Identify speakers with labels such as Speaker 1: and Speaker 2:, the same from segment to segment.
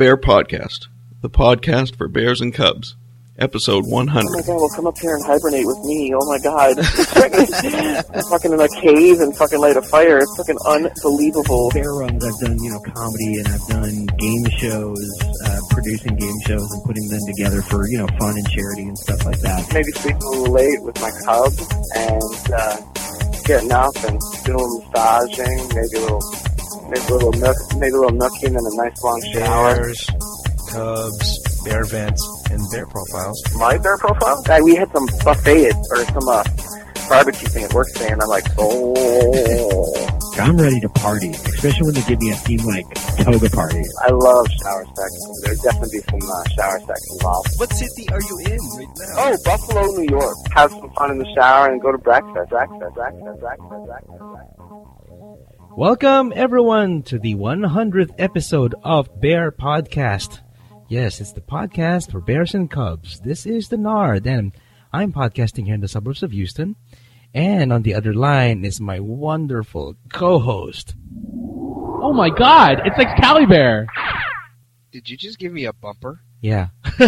Speaker 1: Bear Podcast, the podcast for bears and cubs, episode 100.
Speaker 2: Oh my god, well come up here and hibernate with me. Oh my god. I'm fucking in a cave and fucking light a fire. It's fucking unbelievable.
Speaker 3: Bear runs, I've done, comedy, and I've done game shows, producing game shows and putting them together for, fun and charity and stuff like that.
Speaker 2: Maybe sleeping a little late with my cubs and getting up and doing a little massaging, maybe a little nookie and then a nice long shower.
Speaker 4: Bears, cubs, bear vents, and bear profiles.
Speaker 2: My bear profile? We had some buffet or some barbecue thing at work today, and I'm like, oh.
Speaker 3: I'm ready to party, especially when they give me a theme like toga party.
Speaker 2: I love shower sex. There'd definitely be some shower sex involved.
Speaker 4: What city are you in right now?
Speaker 2: Oh, Buffalo, New York. Have some fun in the shower and go to breakfast.
Speaker 5: Welcome, everyone, to the 100th episode of Bear Podcast. Yes, it's the podcast for bears and cubs. This is the Nard, and I'm podcasting here in the suburbs of Houston. And on the other line is my wonderful co-host.
Speaker 6: Oh my god, it's Excalibur!
Speaker 7: Did you just give me a bumper?
Speaker 5: Yeah.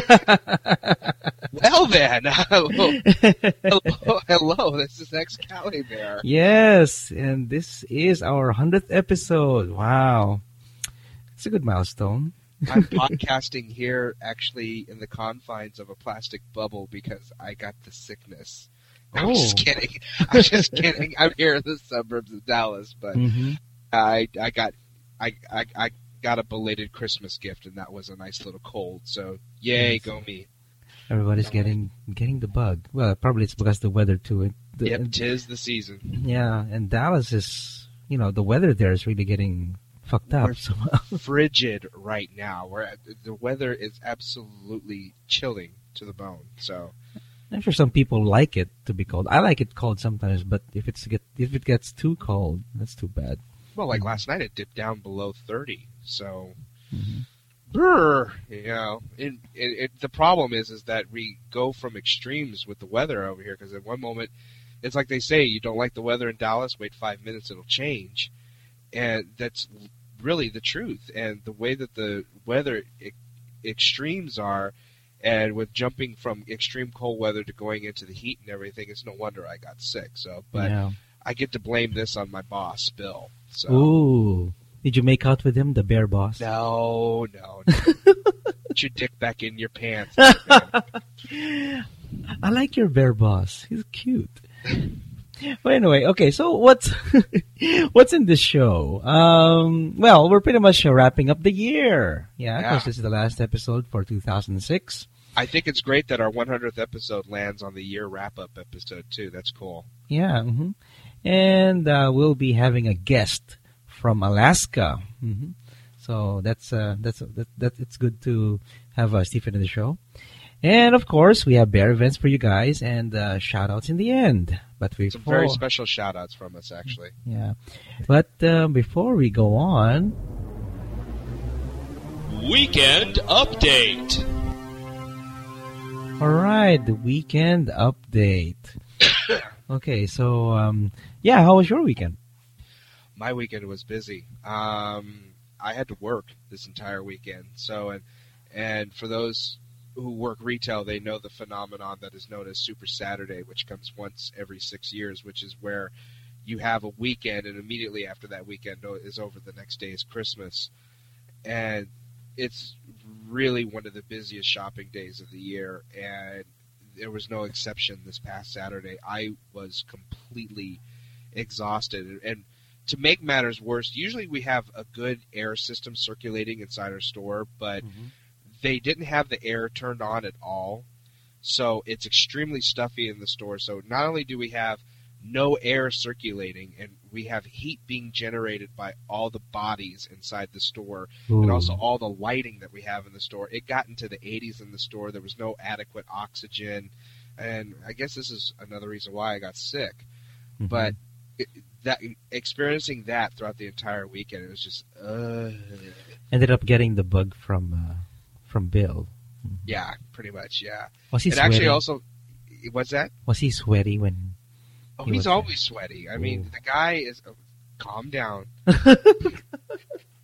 Speaker 7: Well then, hello, this is Excalibur.
Speaker 5: Yes, and this is our 100th episode. Wow. It's a good milestone.
Speaker 7: I'm podcasting here actually in the confines of a plastic bubble because I got the sickness. I'm just kidding. I'm here in the suburbs of Dallas, but I got a belated Christmas gift, and that was a nice little cold. So yay, go me!
Speaker 5: Everybody's getting the bug. Well, probably it's because of the weather too.
Speaker 7: Yep, 'tis the season.
Speaker 5: Yeah, and Dallas is, the weather there is really getting fucked up.
Speaker 7: We're frigid right now. The weather is absolutely chilling to the bone. So.
Speaker 5: I'm sure some people like it to be cold. I like it cold sometimes, but if it gets too cold, that's too bad.
Speaker 7: Well, like last night, it dipped down below 30. So, the problem is that we go from extremes with the weather over here. Because at one moment, it's like they say, you don't like the weather in Dallas, wait 5 minutes, it'll change, and that's really the truth. And the way that the weather extremes are. And with jumping from extreme cold weather to going into the heat and everything, it's no wonder I got sick. So, but I get to blame this on my boss, Bill. So.
Speaker 5: Ooh, did you make out with him, the bear boss?
Speaker 7: No. Put your dick back in your pants.
Speaker 5: I like your bear boss. He's cute. Well, anyway, okay. So what's in this show? Well, we're pretty much wrapping up the year. Yeah, because this is the last episode for 2006.
Speaker 7: I think it's great that our 100th episode lands on the year wrap-up episode, too. That's cool.
Speaker 5: Yeah. And we'll be having a guest from Alaska. So that's it's good to have Stephen in the show. And, of course, we have bear events for you guys and shout-outs in the end. But
Speaker 7: some very special shout-outs from us, actually.
Speaker 5: Yeah. But before we go on...
Speaker 8: Weekend Update.
Speaker 5: All right, the weekend update. Okay, so, how was your weekend?
Speaker 7: My weekend was busy. I had to work this entire weekend. So, and for those who work retail, they know the phenomenon that is known as Super Saturday, which comes once every 6 years, which is where you have a weekend, and immediately after that weekend is over, the next day is Christmas. And it's really one of the busiest shopping days of the year, and there was no exception this past Saturday. I was completely exhausted. And to make matters worse, usually we have a good air system circulating inside our store, but they didn't have the air turned on at all, so it's extremely stuffy in the store. So not only do we have no air circulating, and we have heat being generated by all the bodies inside the store, and also all the lighting that we have in the store. It got into the 80s in the store. There was no adequate oxygen, and I guess this is another reason why I got sick. But experiencing that throughout the entire weekend, it was just
Speaker 5: ended up getting the bug from Bill.
Speaker 7: Yeah, pretty much. Yeah.
Speaker 5: Was he
Speaker 7: it
Speaker 5: sweaty?
Speaker 7: Actually also, what's that?
Speaker 5: Was he sweaty when?
Speaker 7: Oh, he's always sweaty. I mean, the guy is. Calm down.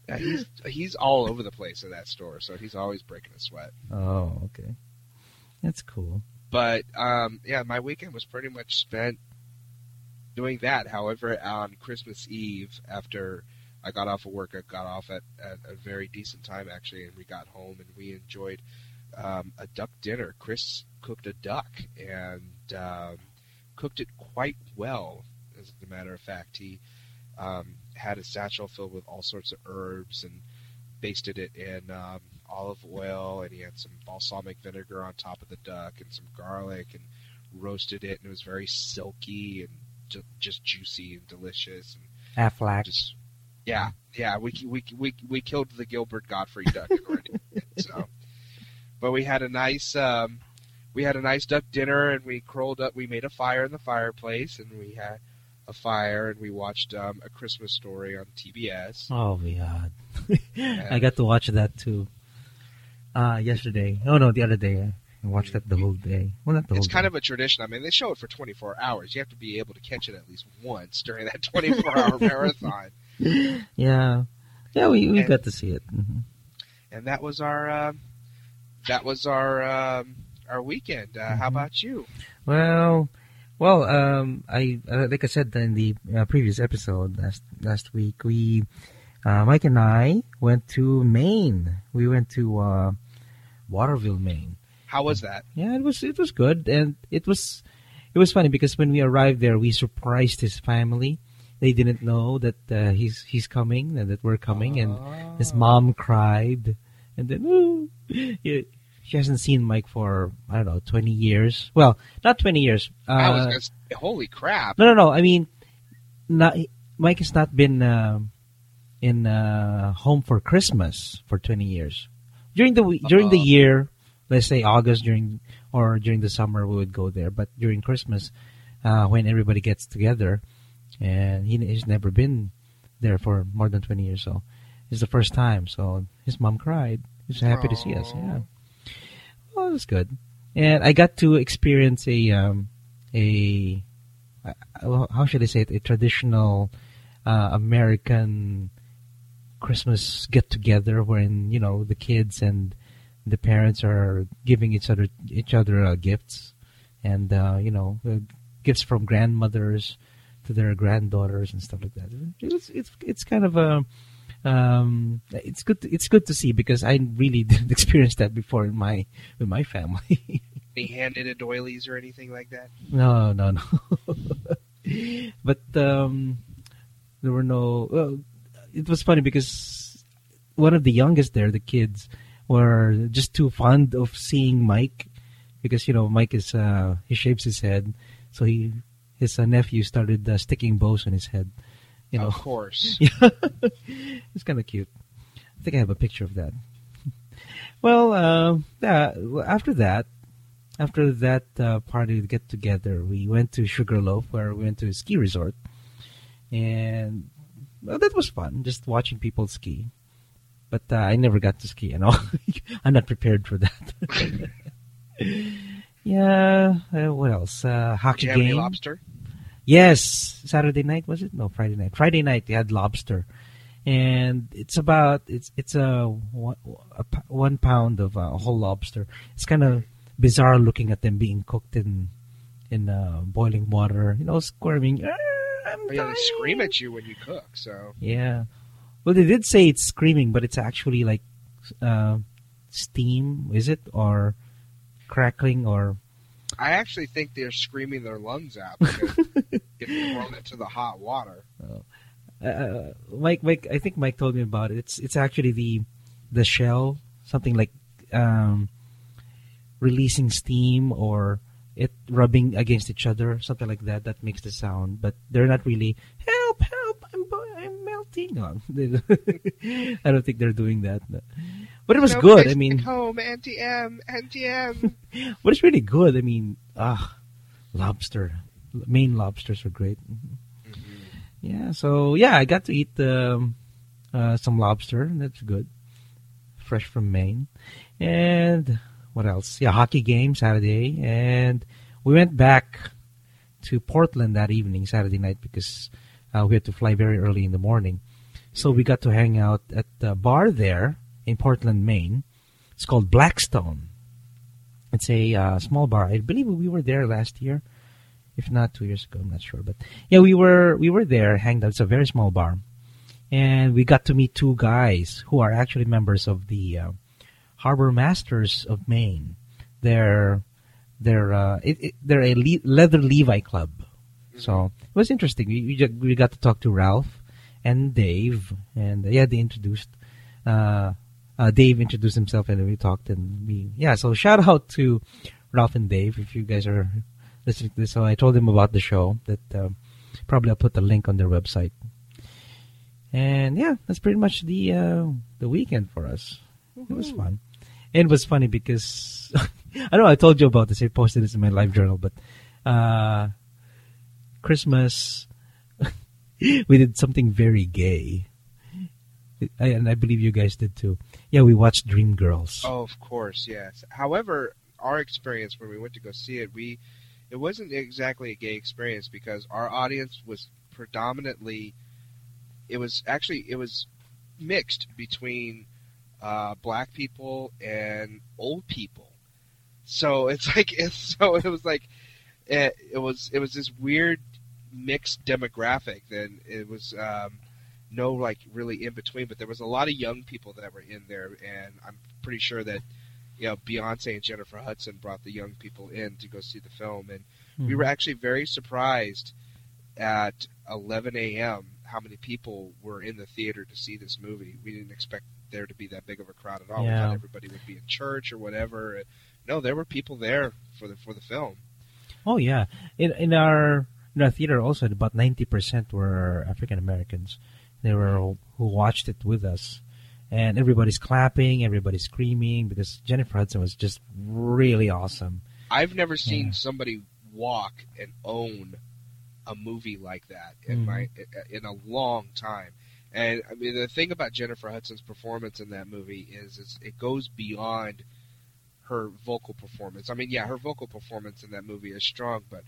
Speaker 7: Yeah, he's all over the place at that store, so he's always breaking a sweat.
Speaker 5: Oh, okay. That's cool.
Speaker 7: But, yeah, my weekend was pretty much spent doing that. However, on Christmas Eve, after I got off of work, I got off at a very decent time, actually, and we got home and we enjoyed a duck dinner. Chris cooked a duck and cooked it quite well, as a matter of fact. He had a satchel filled with all sorts of herbs and basted it in olive oil, and he had some balsamic vinegar on top of the duck and some garlic and roasted it, and it was very silky and just juicy and delicious. And
Speaker 5: Aflac.
Speaker 7: just, yeah, we killed the Gilbert Godfrey duck already. So, but we had a nice duck dinner, and we curled up. We made a fire in the fireplace, and we had a fire, and we watched A Christmas Story on TBS.
Speaker 5: Oh, God. I got to watch that, too. Yesterday. Oh, no, the other day. I watched that the whole day. Well, not the whole
Speaker 7: It's
Speaker 5: day.
Speaker 7: kind of a tradition. I mean, they show it for 24 hours. You have to be able to catch it at least once during that 24-hour marathon.
Speaker 5: Yeah. Yeah, we got to see it. Mm-hmm.
Speaker 7: And that was our weekend. How about you?
Speaker 5: Well, I like I said in the previous episode last week, we Mike and I went to Maine. We went to Waterville, Maine.
Speaker 7: How was that?
Speaker 5: Yeah, it was good, and it was funny because when we arrived there, we surprised his family. They didn't know that he's coming and that we're coming, and his mom cried, and then she hasn't seen Mike for, I don't know, 20 years. Well, not 20 years.
Speaker 7: I was gonna say, holy crap!
Speaker 5: No. I mean, Mike has not been in home for Christmas for 20 years. During the year, let's say August, during the summer, we would go there. But during Christmas, when everybody gets together, and he's never been there for more than 20 years, so it's the first time. So his mom cried. He's happy to see us. Yeah. Well, it was good, and I got to experience how should I say it? A traditional American Christmas get together, wherein the kids and the parents are giving each other gifts, and gifts from grandmothers to their granddaughters and stuff like that. It's kind of it's good to see, because I really didn't experience that before with my family.
Speaker 7: Any hand-knitted doilies or anything like that?
Speaker 5: No. But there were no. Well, it was funny because one of the youngest there, the kids, were just too fond of seeing Mike, because Mike is he shaves his head, so his nephew started sticking bows on his head.
Speaker 7: Of course.
Speaker 5: It's kind of cute. I think I have a picture of that. Well, after that party get together, we went to Sugarloaf, where we went to a ski resort, and that was fun, just watching people ski. But I never got to ski, I'm not prepared for that. Yeah. What else? Hockey
Speaker 7: Did you have any
Speaker 5: game.
Speaker 7: lobster?
Speaker 5: Yes, Saturday night, was it? No, Friday night. Friday night they had lobster, and it's a 1 pound of whole lobster. It's kind of bizarre looking at them being cooked in boiling water, squirming.
Speaker 7: They scream at you when you cook. So
Speaker 5: yeah, well, they did say it's screaming, but it's actually like steam, is it, or crackling, or?
Speaker 7: I actually think they're screaming their lungs out because if you thrown it to the hot water.
Speaker 5: Mike, I think Mike told me about it. It's actually the shell, something like releasing steam, or it rubbing against each other, something like that. That makes the sound, but they're not really help, I'm melting. No, I don't think they're doing that. But it was good. I mean,
Speaker 7: home, Auntie M.
Speaker 5: But it's really good. I mean, lobster. Maine lobsters are great. Mm-hmm. Yeah, so I got to eat some lobster, and that's good. Fresh from Maine. And what else? Yeah, hockey game Saturday, and we went back to Portland that evening, Saturday night, because we had to fly very early in the morning. So we got to hang out at the bar there in Portland, Maine. It's called Blackstone. It's a small bar. I believe we were there last year, if not 2 years ago. I'm not sure, but yeah, we were there, hanged out. It's a very small bar, and we got to meet two guys who are actually members of the Harbor Masters of Maine. They're a leather Levi club. So it was interesting. We got to talk to Ralph and Dave, and they introduced. Dave introduced himself, and we talked, and so shout out to Ralph and Dave if you guys are listening to this. So I told them about the show, that probably I'll put the link on their website. And yeah, that's pretty much the weekend for us. It was fun. And it was funny because I know I told you about this. I posted this in my live journal, but Christmas we did something very gay. And I believe you guys did too. Yeah, we watched Dreamgirls.
Speaker 7: Oh, of course, yes. However, our experience when we went to go see it, it wasn't exactly a gay experience because our audience was predominantly, it was mixed between black people and old people. So it was this weird mixed demographic. Then it was. No, like, really in between, but there was a lot of young people that were in there, and I'm pretty sure that, Beyonce and Jennifer Hudson brought the young people in to go see the film, and we were actually very surprised at 11 a.m. how many people were in the theater to see this movie. We didn't expect there to be that big of a crowd at all.
Speaker 5: Yeah.
Speaker 7: We thought everybody would be in church or whatever. No, there were people there for the film.
Speaker 5: Oh yeah, in our theater also about 90% were African Americans. They were who watched it with us, and everybody's clapping, everybody's screaming because Jennifer Hudson was just really awesome.
Speaker 7: I've never seen somebody walk and own a movie like that in a long time. And I mean, the thing about Jennifer Hudson's performance in that movie is it goes beyond her vocal performance. I mean, yeah, her vocal performance in that movie is strong, but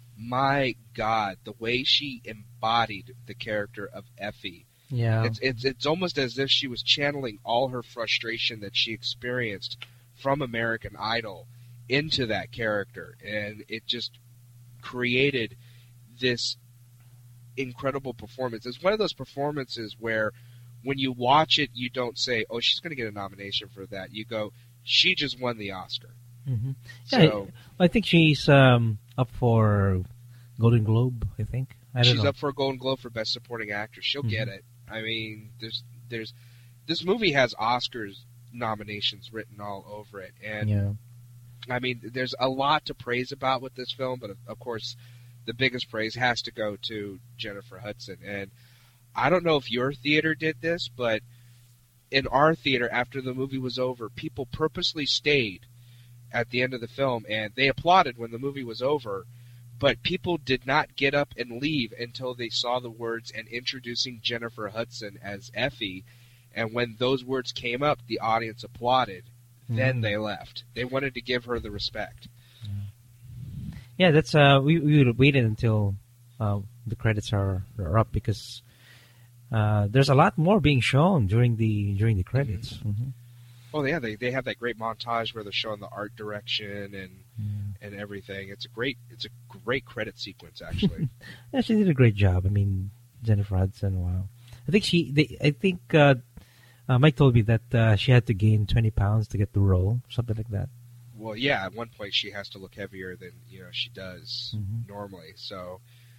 Speaker 7: my God, the way she embodied the character of Effie.
Speaker 5: Yeah.
Speaker 7: It's almost as if she was channeling all her frustration that she experienced from American Idol into that character, and it just created this incredible performance. It's one of those performances where when you watch it, you don't say, oh, she's going to get a nomination for that. You go, she just won the Oscar.
Speaker 5: Mm-hmm.
Speaker 7: So,
Speaker 5: I think she's up for Golden Globe, I think.
Speaker 7: She's up for a Golden Globe for Best Supporting Actress. She'll get it. I mean, there's this movie has Oscars nominations written all over it. And, I mean, there's a lot to praise about with this film, but, of course, the biggest praise has to go to Jennifer Hudson. And I don't know if your theater did this, but in our theater, after the movie was over, people purposely stayed at the end of the film, and they applauded when the movie was over, but people did not get up and leave until they saw the words and introducing Jennifer Hudson as Effie. And when those words came up, the audience applauded. Then they left. They wanted to give her the respect.
Speaker 5: Yeah, that's we waited until the credits are up because there's a lot more being shown during the credits.
Speaker 7: Oh yeah, they have that great montage where they're showing the art direction and everything. It's a great credit sequence actually.
Speaker 5: Yeah, she did a great job. I mean, Jennifer Hudson. Wow. I think Mike told me that she had to gain 20 pounds to get the role, something like that.
Speaker 7: Well, yeah, at one point she has to look heavier than she does normally. So,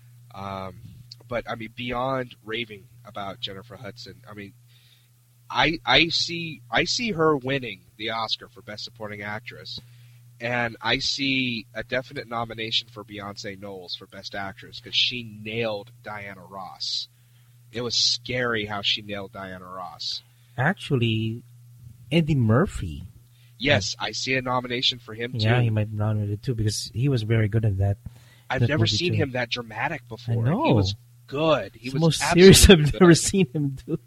Speaker 7: but I mean, beyond raving about Jennifer Hudson, I mean, I see her winning the Oscar for Best Supporting Actress, and I see a definite nomination for Beyonce Knowles for Best Actress because she nailed Diana Ross. It was scary how she nailed Diana Ross.
Speaker 5: Actually, Eddie Murphy.
Speaker 7: Yes, I see a nomination for him, too.
Speaker 5: Yeah, he might be nominated, too, because he was very good at that.
Speaker 7: I've never seen him that dramatic before.
Speaker 5: I know.
Speaker 7: He was good. He
Speaker 5: was
Speaker 7: was
Speaker 5: the most serious I've
Speaker 7: good.
Speaker 5: never seen him do.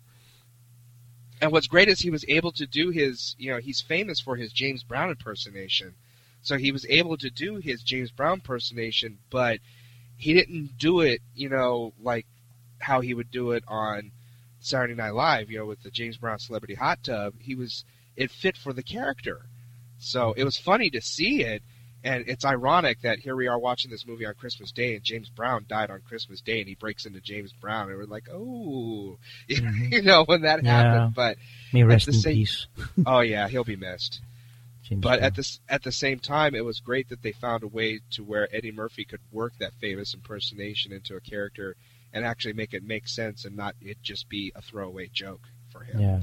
Speaker 7: And what's great is he was able to do his, he's famous for his James Brown impersonation. So he was able to do his James Brown impersonation, but he didn't do it, like how he would do it on Saturday Night Live, with the James Brown Celebrity Hot Tub, it fit for the character. So it was funny to see it, and it's ironic that here we are watching this movie on Christmas Day, and James Brown died on Christmas Day, and he breaks into James Brown, and we're like, oh, when that happened. But
Speaker 5: may rest in peace.
Speaker 7: Oh yeah, he'll be missed.
Speaker 5: James
Speaker 7: but
Speaker 5: Brown.
Speaker 7: at the same time, it was great that they found a way to where Eddie Murphy could work that famous impersonation into a character and actually make it make sense and not it just be a throwaway joke for him.
Speaker 5: Yeah.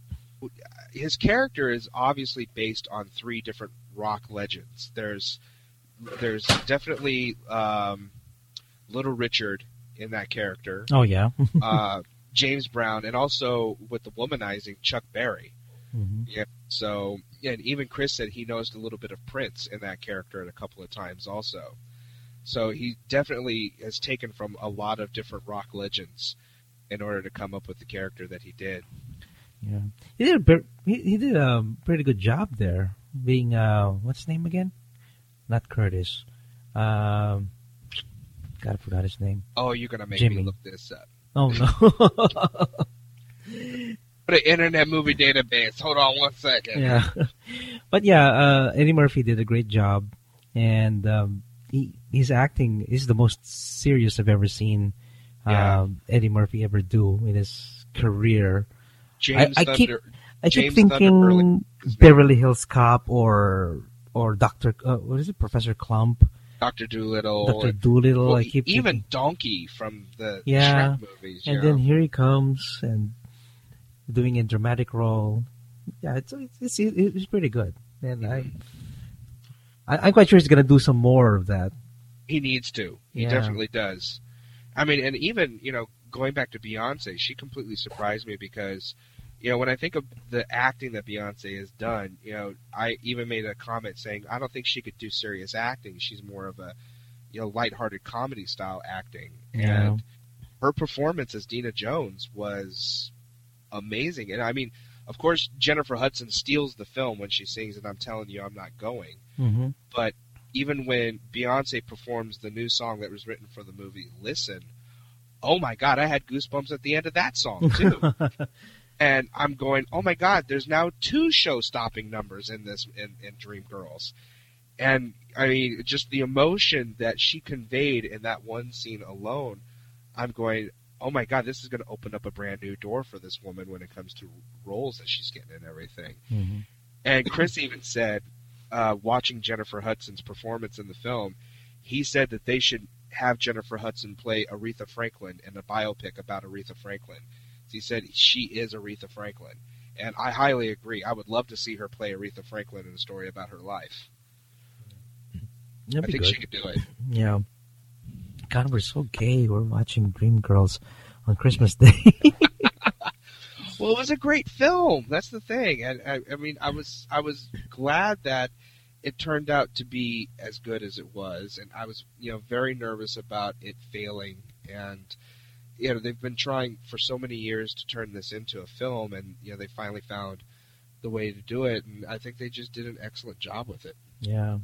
Speaker 7: His character is obviously based on 3 different rock legends. There's definitely Little Richard in that character.
Speaker 5: Oh yeah.
Speaker 7: James Brown, and also with the womanizing Chuck Berry.
Speaker 5: Mm-hmm.
Speaker 7: Yeah. So, and even Chris said he knows a little bit of Prince in that character a couple of times also. So he definitely has taken from a lot of different rock legends in order to come up with the character that he did.
Speaker 5: Yeah, he did a pretty good job there, being what's his name again? Not Curtis. God, I forgot his name.
Speaker 7: Oh, you're gonna make
Speaker 5: Jimmy.
Speaker 7: me look this up.
Speaker 5: Oh no.
Speaker 7: Put an Internet Movie Database. Hold on 1 second.
Speaker 5: Yeah, but yeah, Eddie Murphy did a great job, and his acting is the most serious I've ever seen Eddie Murphy ever do in his career. I keep thinking Beverly Hills Cop or Dr. What is it, Professor Klump?
Speaker 7: Dr. Dolittle.
Speaker 5: Dr. Dolittle.
Speaker 7: Well,
Speaker 5: I keep
Speaker 7: even
Speaker 5: thinking.
Speaker 7: Donkey from the
Speaker 5: Yeah,
Speaker 7: Shrek movies.
Speaker 5: and then here he comes and doing a dramatic role. Yeah, it's pretty good, and I'm quite sure he's gonna do some more of that.
Speaker 7: He needs to. He
Speaker 5: Yeah.
Speaker 7: definitely does. I mean, and even, going back to Beyonce, she completely surprised me because, when I think of the acting that Beyonce has done, I even made a comment saying, I don't think she could do serious acting. She's more of a, lighthearted comedy style acting.
Speaker 5: Yeah.
Speaker 7: And her performance as Dina Jones was amazing. And I mean, of course, Jennifer Hudson steals the film when she sings, and I'm telling you, I'm not going.
Speaker 5: Mm-hmm.
Speaker 7: But even when Beyonce performs the new song that was written for the movie Listen, oh my God, I had goosebumps at the end of that song too. And I'm going, oh my God, there's now 2 show-stopping numbers in this in Dreamgirls. And I mean, just the emotion that she conveyed in that one scene alone, I'm going, oh my God, this is going to open up a brand new door for this woman when it comes to roles that she's getting and everything.
Speaker 5: Mm-hmm.
Speaker 7: And Chris even said, watching Jennifer Hudson's performance in the film, he said that they should have Jennifer Hudson play Aretha Franklin in a biopic about Aretha Franklin. He said she is Aretha Franklin. And I highly agree. I would love to see her play Aretha Franklin in a story about her life. I think she could do it.
Speaker 5: Yeah. God, we're so gay. We're watching Dreamgirls on Christmas Day.
Speaker 7: Well, it was a great film. That's the thing. And I mean, I was glad that it turned out to be as good as it was. And I was, very nervous about it failing. And, they've been trying for so many years to turn this into a film. And, they finally found the way to do it. And I think they just did an excellent job with it.
Speaker 5: Yeah.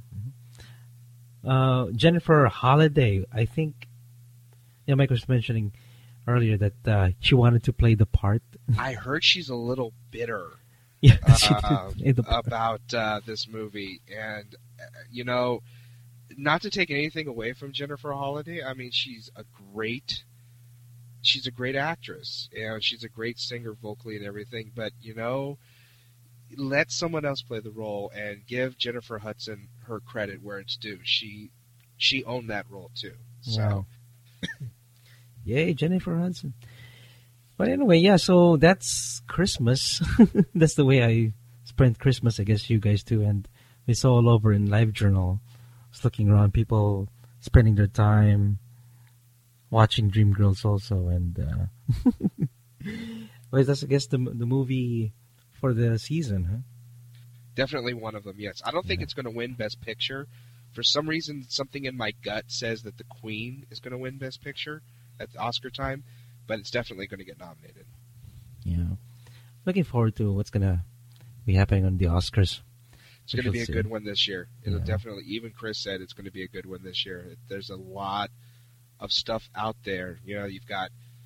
Speaker 5: Jennifer Holliday, I think, Mike was mentioning earlier that she wanted to play the part.
Speaker 7: I heard she's a little bitter
Speaker 5: Yeah,
Speaker 7: about this movie. And, not to take anything away from Jennifer Holliday, I mean, she's a great actress. She's a great singer vocally and everything. But, let someone else play the role and give Jennifer Hudson her credit where it's due. She owned that role too. So,
Speaker 5: wow. Yay, Jennifer Hudson. But anyway, yeah. So that's Christmas. That's the way I spent Christmas. I guess you guys too. And we saw all over in LiveJournal. I was looking around, people spending their time watching Dreamgirls also, and well, that's I guess the movie for the season, huh?
Speaker 7: Definitely one of them, yes. I don't think it's going to win Best Picture. For some reason, something in my gut says that The Queen is going to win Best Picture at the Oscar time, but it's definitely going to get nominated.
Speaker 5: Yeah. Looking forward to what's going to be happening on the Oscars.
Speaker 7: It's going to be a good one this year. It'll definitely, even Chris said it's going to be a good one this year. There's a lot of stuff out there. You've got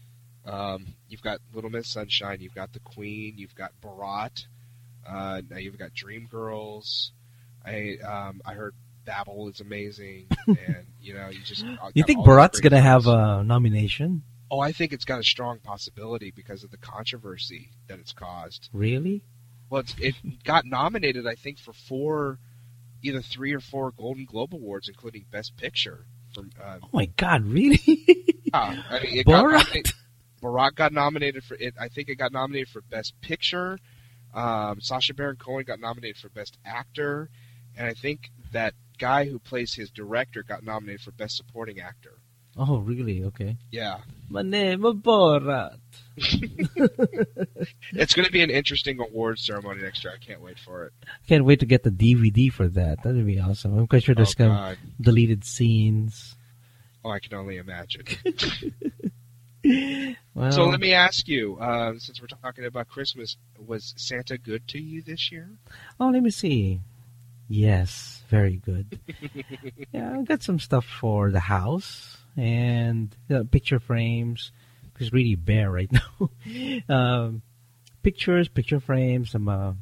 Speaker 7: You've got Little Miss Sunshine, you've got The Queen, you've got Borat, now you've got Dreamgirls. I heard Babel is amazing, and you just.
Speaker 5: You think Borat's gonna have a nomination?
Speaker 7: Oh, I think it's got a strong possibility because of the controversy that it's caused.
Speaker 5: Really?
Speaker 7: Well, it got nominated, I think, for either 3 or 4 Golden Globe Awards, including Best Picture.
Speaker 5: Oh my God! Really?
Speaker 7: Borat? Borat got nominated for it. I think it got nominated for Best Picture. Sacha Baron Cohen got nominated for Best Actor, and I think that guy who plays his director got nominated for Best Supporting Actor.
Speaker 5: Oh, really? Okay.
Speaker 7: Yeah.
Speaker 5: My name is Borat.
Speaker 7: It's going to be an interesting award ceremony next year. I can't wait for it.
Speaker 5: Can't wait to get the DVD for that. That would be awesome. I'm quite sure there's some deleted scenes.
Speaker 7: Oh, I can only imagine.
Speaker 5: Well,
Speaker 7: so let me ask you, since we're talking about Christmas, was Santa good to you this year?
Speaker 5: Oh, let me see. Yes, very good. Yeah, I got some stuff for the house and picture frames. It's really bare right now. Pictures, picture frames, some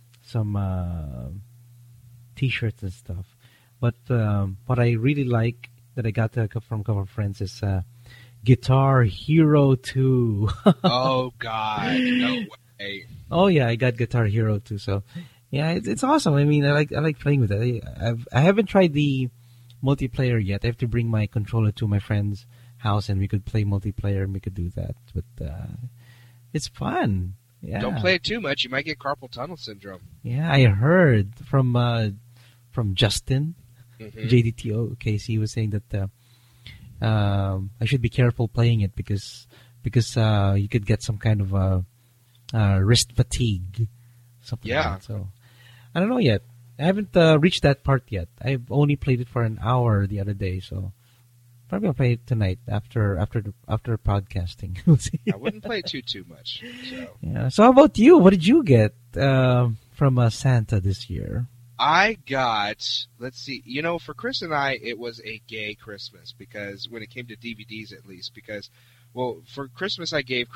Speaker 5: T-shirts and stuff. But what I really like that I got from a couple of friends is Guitar Hero 2.
Speaker 7: Oh God, no way!
Speaker 5: Oh yeah, I got Guitar Hero 2. So yeah, it's awesome. I mean, I like playing with it. I haven't tried the multiplayer yet. I have to bring my controller to my friend's house and we could play multiplayer and we could do that. But it's fun. Yeah.
Speaker 7: Don't play it too much. You might get carpal tunnel syndrome.
Speaker 5: Yeah, I heard from Justin, JDTO case. He was saying that I should be careful playing it because you could get some kind of wrist fatigue. Something like that. So I don't know yet. I haven't reached that part yet. I've only played it for an hour the other day, so probably I'll play it tonight after podcasting. We'll see.
Speaker 7: I wouldn't play it too much. So.
Speaker 5: Yeah. So how about you? What did you get from Santa this year?
Speaker 7: I got, let's see, for Chris and I, it was a gay Christmas because when it came to DVDs at least, because, well, for Christmas I gave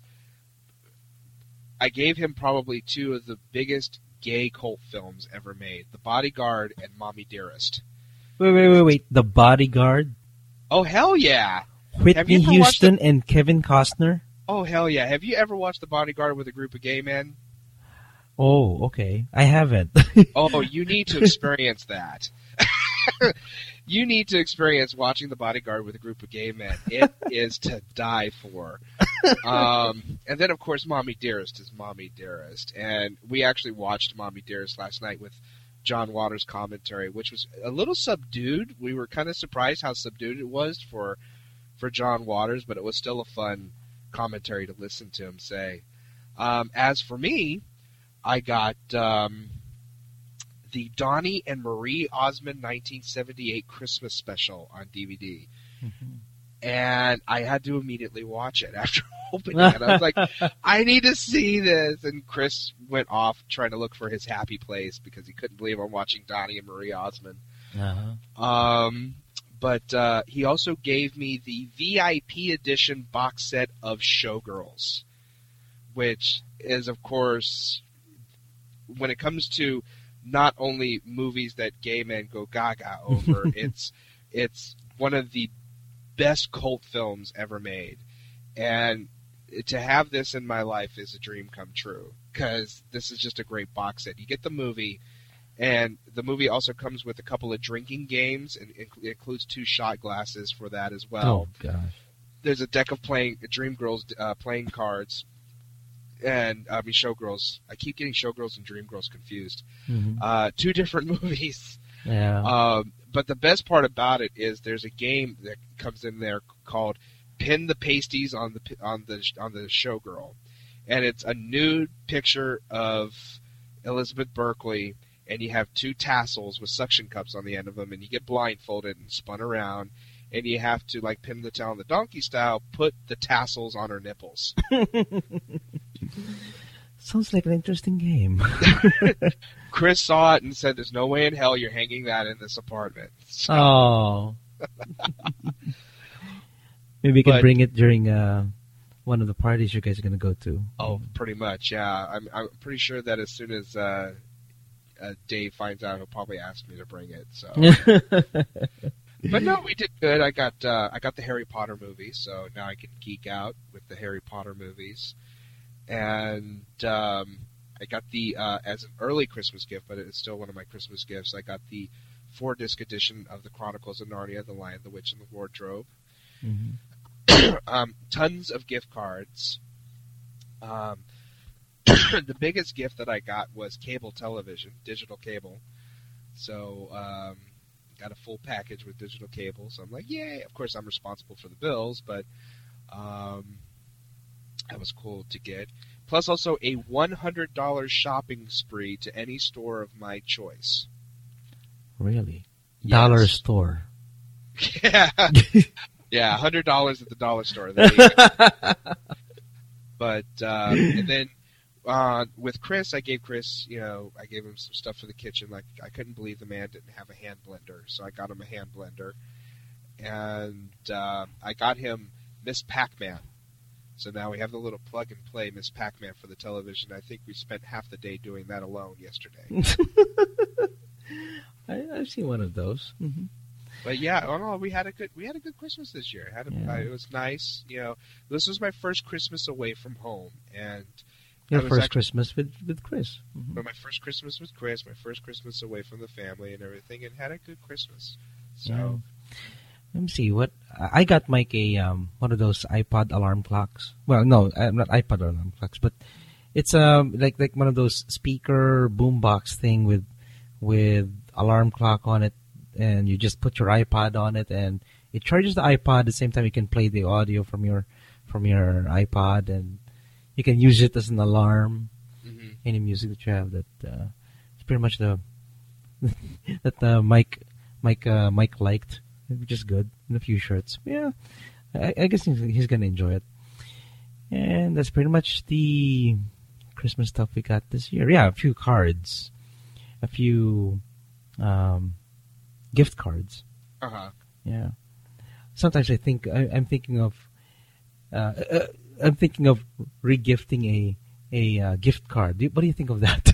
Speaker 7: him probably 2 of the biggest gay cult films ever made, The Bodyguard and Mommy Dearest.
Speaker 5: Wait. The Bodyguard?
Speaker 7: Oh, hell yeah.
Speaker 5: Whitney Houston and Kevin Costner?
Speaker 7: Oh, hell yeah. Have you ever watched The Bodyguard with a group of gay men?
Speaker 5: Oh, okay. I haven't.
Speaker 7: Oh, you need to experience that. You need to experience watching The Bodyguard with a group of gay men. It is to die for. And then, of course, Mommy Dearest is Mommy Dearest. And we actually watched Mommy Dearest last night with John Waters' commentary, which was a little subdued. We were kind of surprised how subdued it was for John Waters, but it was still a fun commentary to listen to him say. As for me, I got the Donnie and Marie Osmond 1978 Christmas special on DVD. And I had to immediately watch it after opening it. I was like, I need to see this. And Chris went off trying to look for his happy place because he couldn't believe I'm watching Donnie and Marie Osmond. But he also gave me the VIP edition box set of Showgirls, which is, of course, when it comes to not only movies that gay men go gaga over, it's one of the best cult films ever made. And to have this in my life is a dream come true because this is just a great box set. You get the movie, and the movie also comes with a couple of drinking games, and it includes 2 shot glasses for that as well.
Speaker 5: Oh, gosh.
Speaker 7: There's a deck of Dreamgirls playing cards. And, Showgirls. I keep getting Showgirls and Dreamgirls confused. 2 different movies.
Speaker 5: Yeah.
Speaker 7: But the best part about it is there's a game that comes in there called Pin the Pasties on the Showgirl. And it's a nude picture of Elizabeth Berkley, and you have 2 tassels with suction cups on the end of them, and you get blindfolded and spun around, and you have to, like Pin the Tail on the Donkey style, put the tassels on her nipples.
Speaker 5: Sounds like an interesting game.
Speaker 7: Chris saw it and said, there's no way in hell you're hanging that in this apartment. So.
Speaker 5: Oh. Maybe we can bring it during one of the parties you guys are gonna go to.
Speaker 7: Oh, pretty much, yeah. I'm pretty sure that as soon as Dave finds out, he'll probably ask me to bring it. So, but no, we did good. I got the Harry Potter movie, so now I can geek out with the Harry Potter movies, and I got the as an early Christmas gift, but it's still one of my Christmas gifts. I got the 4-disc edition of the Chronicles of Narnia: The Lion, the Witch, and the Wardrobe.
Speaker 5: Mm-hmm.
Speaker 7: Tons of gift cards. The biggest gift that I got was cable television, digital cable. So got a full package with digital cable. So I'm like, yay! Of course, I'm responsible for the bills, but that was cool to get. Plus, also a $100 shopping spree to any store of my choice.
Speaker 5: Really?
Speaker 7: Yes.
Speaker 5: Dollar store.
Speaker 7: Yeah. Yeah, $100 at the dollar store. There you go. But and then with Chris, I gave Chris, I gave him some stuff for the kitchen. Like, I couldn't believe the man didn't have a hand blender, so I got him a hand blender, and I got him Miss Pac-Man. So now we have the little plug and play Miss Pac-Man for the television. I think we spent half the day doing that alone yesterday.
Speaker 5: I've seen one of those. Mm-hmm.
Speaker 7: But yeah, we had a good Christmas this year. It was nice. This was my first Christmas away from home, and
Speaker 5: your first Christmas with Chris.
Speaker 7: Mm-hmm. But my first Christmas with Chris, my first Christmas away from the family and everything, and had a good Christmas. So,
Speaker 5: let me see what I got. Mike one of those iPod alarm clocks. Well, no, not iPod alarm clocks, but it's like one of those speaker boombox thing with alarm clock on it. And you just put your iPod on it, and it charges the iPod. At the same time, you can play the audio from your iPod, and you can use it as an alarm. Mm-hmm. Any music that you have, that it's pretty much that Mike liked, which is good. And a few shirts. Yeah, I guess he's gonna enjoy it. And that's pretty much the Christmas stuff we got this year. Yeah, a few cards, a few. Gift cards. Yeah. Sometimes I think I'm thinking of regifting a gift card. What do you think of that?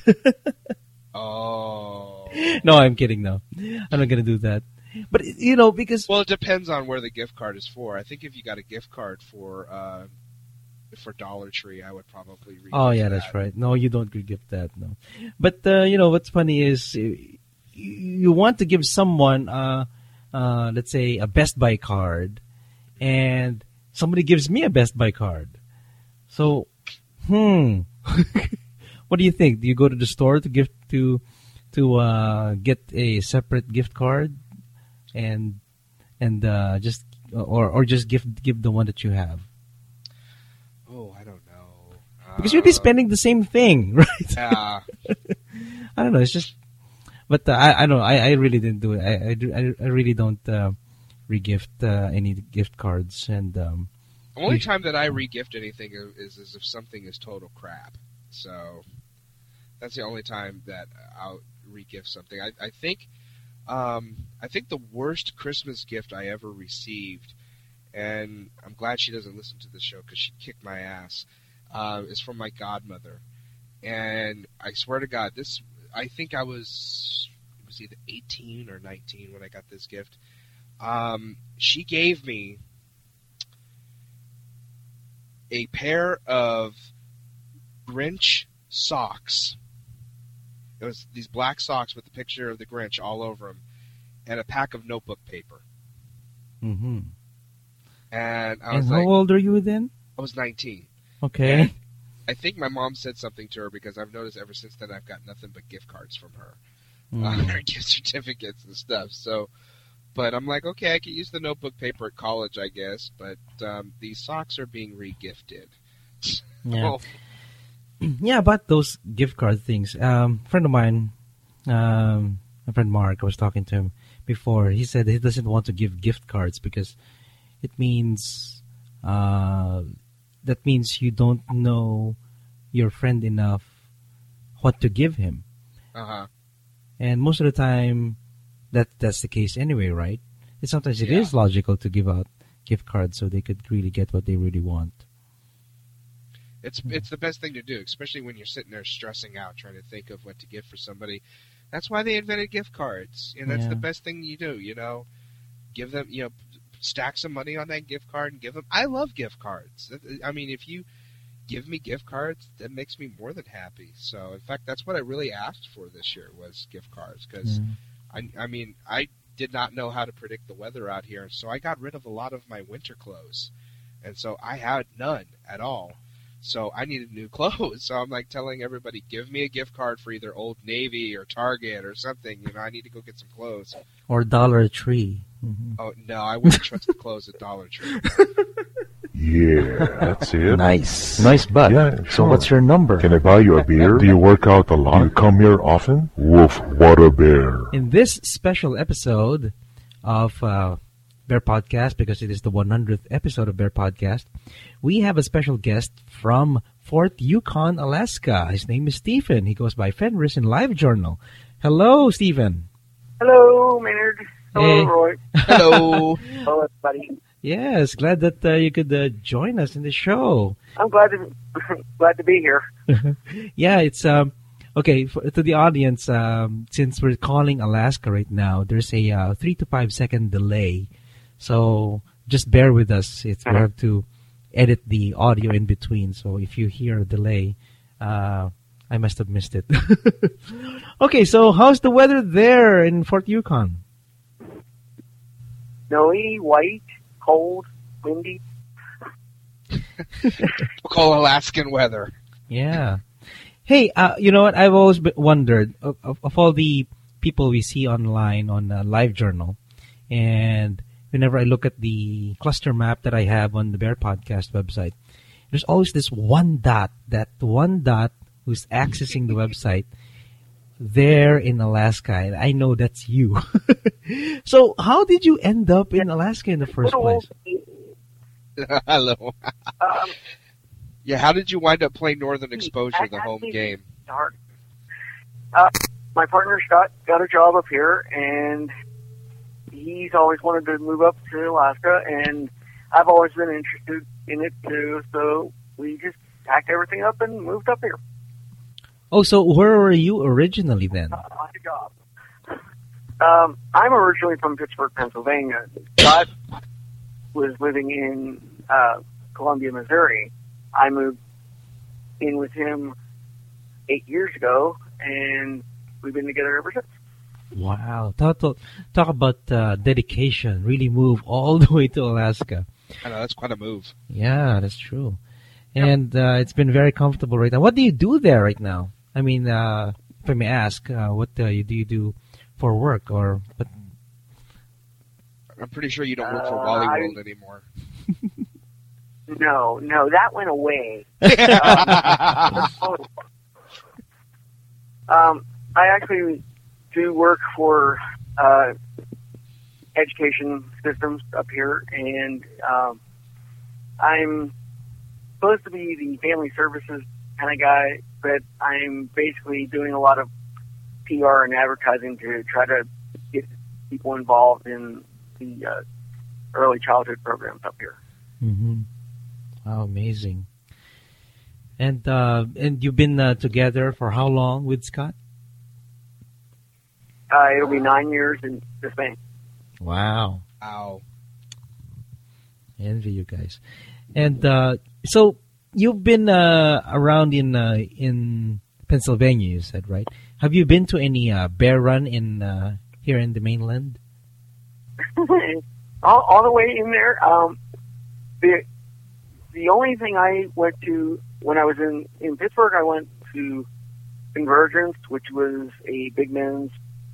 Speaker 7: Oh.
Speaker 5: No, I'm kidding. No, I'm not gonna do that. But because
Speaker 7: it depends on where the gift card is for. I think if you got a gift card for Dollar Tree, I would probably regift.
Speaker 5: Oh yeah, that's right. No, you don't regift that. No. But what's funny is. You want to give someone, let's say, a Best Buy card, and somebody gives me a Best Buy card. So, what do you think? Do you go to the store to get a separate gift card, and just give the one that you have?
Speaker 7: Oh, I don't know.
Speaker 5: Because you'll be spending the same thing, right?
Speaker 7: Yeah.
Speaker 5: I don't know. It's just. But I don't know. I really didn't do it. I really don't regift any gift cards. And
Speaker 7: the only time that I regift anything is if something is total crap. So that's the only time that I'll regift something. I think the worst Christmas gift I ever received, and I'm glad she doesn't listen to this show because she kicked my ass, is from my godmother. And I swear to God, I think it was either 18 or 19 when I got this gift. She gave me a pair of Grinch socks. It was these black socks with the picture of the Grinch all over them, and a pack of notebook paper.
Speaker 5: Mm-hmm.
Speaker 7: And
Speaker 5: how old are you then?
Speaker 7: I was 19.
Speaker 5: Okay.
Speaker 7: And I think my mom said something to her because I've noticed ever since then I've got nothing but gift cards from her. Her gift certificates and stuff. So, but I'm like, okay, I could use the notebook paper at college, I guess, but these socks are being re-gifted.
Speaker 5: Yeah. Yeah, about those gift card things. A friend of mine, my friend Mark, I was talking to him before. He said he doesn't want to give gift cards because it means that means you don't know your friend enough what to give him.
Speaker 7: Uh-huh.
Speaker 5: And most of the time, that's the case anyway, right? And sometimes it is logical to give out gift cards so they could really get what they really want.
Speaker 7: It's the best thing to do, especially when you're sitting there stressing out trying to think of what to get for somebody. That's why they invented gift cards. And that's the best thing you do, Give them, stack some money on that gift card and give them. I love gift cards. I mean, if you give me gift cards, that makes me more than happy. So, in fact, that's what I really asked for this year was gift cards because, I did not know how to predict the weather out here, so I got rid of a lot of my winter clothes. And so I had none at all. So I needed new clothes. So I'm like telling everybody, give me a gift card for either Old Navy or Target or something. I need to go get some clothes.
Speaker 5: Or Dollar Tree. Mm-hmm.
Speaker 7: Oh, no, I wouldn't trust the clothes at Dollar Tree.
Speaker 9: Yeah, that's it.
Speaker 10: Nice butt.
Speaker 9: Yeah,
Speaker 10: So
Speaker 9: sure.
Speaker 10: what's your number?
Speaker 9: Can I buy you a beer? Do you work out a lot? Do you come here often? Woof, what a bear.
Speaker 5: In this special episode of Bear Podcast, because it is the 100th episode of Bear Podcast, we have a special guest from Fort Yukon, Alaska. His name is Stephen. He goes by Fenris in LiveJournal. Hello, Stephen.
Speaker 2: Hello, Maynard. Hello,
Speaker 5: Hey.
Speaker 2: Roy.
Speaker 7: Hello.
Speaker 2: Hello, everybody.
Speaker 5: Yes, glad that you could join us in the show.
Speaker 2: I'm glad to be here.
Speaker 5: Yeah, it's okay to the audience. Since we're calling Alaska right now, there's a 3 to 5 second delay, so just bear with us. We have to edit the audio in between. So if you hear a delay, I must have missed it. Okay, so how's the weather there in Fort Yukon?
Speaker 2: Snowy, white, cold, windy.
Speaker 7: We'll call Alaskan weather.
Speaker 5: Yeah. Hey, you know what? I've always wondered of all the people we see online on LiveJournal, and whenever I look at the cluster map that I have on the Bear Podcast website, there's always this one dot. That one dot who's accessing the website there in Alaska, and I know that's you. So, how did you end up in Alaska in the first place?
Speaker 7: Hello. Yeah, how did you wind up playing Northern Exposure, the home game?
Speaker 2: My partner Scott got a job up here, and he's always wanted to move up to Alaska, and I've always been interested in it too. So we just packed everything up and moved up here.
Speaker 5: Oh, so where were you originally then?
Speaker 2: On the job. I'm originally from Pittsburgh, Pennsylvania. Scott was living in Columbia, Missouri. I moved in with him 8 years ago, and we've been together ever since.
Speaker 5: Wow. Talk about dedication. Really move all the way to Alaska.
Speaker 7: I know, that's quite a move.
Speaker 5: Yeah, that's true. And it's been very comfortable right now. What do you do there right now? I mean, if I may ask, what do you do for work? Or what?
Speaker 7: I'm pretty sure you don't work for Wally World anymore.
Speaker 2: No, that went away. I actually do work for education systems up here, and I'm supposed to be the family services kind of guy, but I'm basically doing a lot of PR and advertising to try to get people involved in the early childhood programs up here.
Speaker 5: Mm-hmm. Wow, amazing. And you've been together for how long with Scott?
Speaker 2: It'll be 9 years in this May.
Speaker 5: Wow.
Speaker 7: Ow.
Speaker 5: Envy you guys. And so you've been around in Pennsylvania, you said, right? Have you been to any bear run in here in the mainland?
Speaker 2: all the way in there. The only thing I went to when I was in Pittsburgh, I went to Convergence, which was a big men's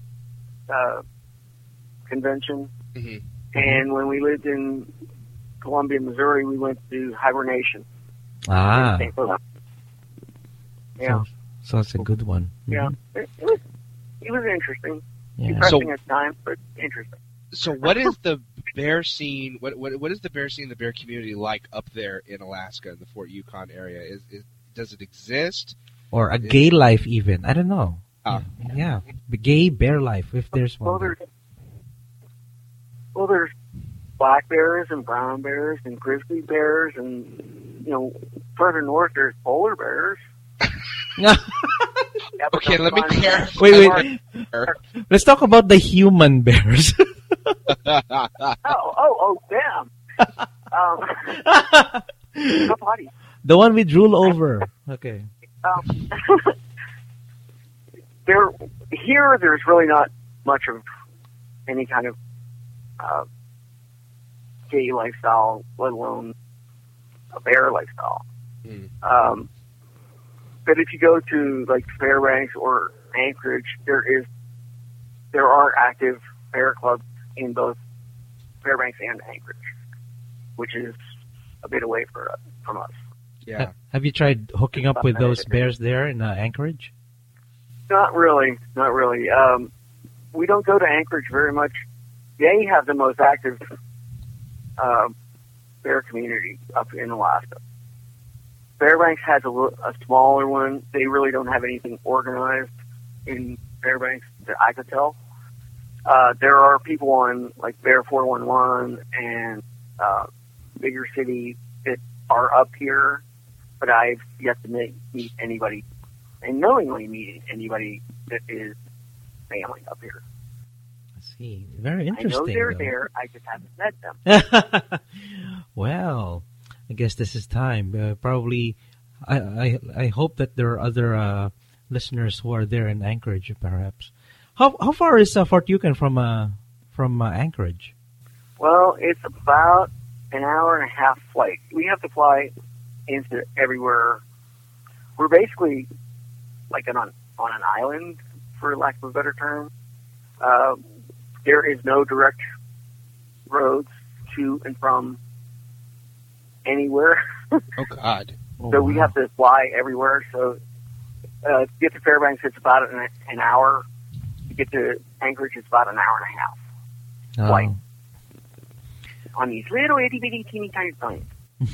Speaker 2: convention.
Speaker 7: Mm-hmm.
Speaker 2: And when we lived in Columbia, Missouri, we went to Hibernation.
Speaker 5: Ah.
Speaker 2: Yeah.
Speaker 5: So that's a good one.
Speaker 2: Yeah.
Speaker 5: Mm-hmm.
Speaker 2: It was interesting.
Speaker 5: Yeah.
Speaker 2: Depressing at times, but interesting.
Speaker 7: So what is the bear scene? What is the bear scene, the bear community like up there in Alaska, in the Fort Yukon area? Does it exist?
Speaker 5: Or a gay life even? I don't know.
Speaker 7: Oh.
Speaker 5: Yeah. The gay bear life, if there's one.
Speaker 2: Well, there's black bears and brown bears and grizzly bears and, further north, there's polar bears.
Speaker 7: Okay, let me clarify.
Speaker 5: Wait. Let's talk about the human bears.
Speaker 2: Oh, damn. No potty.
Speaker 5: The one we drool over. Okay.
Speaker 2: There's really not much of any kind of gay lifestyle, let alone a bear lifestyle. But if you go to like Fairbanks or Anchorage, there are active bear clubs in both Fairbanks and Anchorage, which is a bit away from us.
Speaker 7: Yeah.
Speaker 5: Have you tried hooking up with those bears there in Anchorage?
Speaker 2: Not really. We don't go to Anchorage very much. They have the most active bear community up in Alaska. Fairbanks has a smaller one. They really don't have anything organized in Fairbanks that I could tell. There are people on like Bear 411 and bigger cities that are up here, but I've yet to meet anybody and knowingly meet anybody that is family up here.
Speaker 5: I see. Very interesting.
Speaker 2: I know they're there. I just haven't met them.
Speaker 5: Well, I guess this is time. Probably, I hope that there are other listeners who are there in Anchorage, perhaps. How far is Fort Yukon from Anchorage? Well,
Speaker 2: it's about an hour and a half flight. We have to fly into everywhere. We're basically like on an island, for lack of a better term. There is no direct roads to and from anywhere.
Speaker 7: Oh, God.
Speaker 2: So we have to fly everywhere. So to get to Fairbanks, it's about an hour. To get to Anchorage, it's about an hour and a half flight. On these little itty-bitty teeny tiny planes.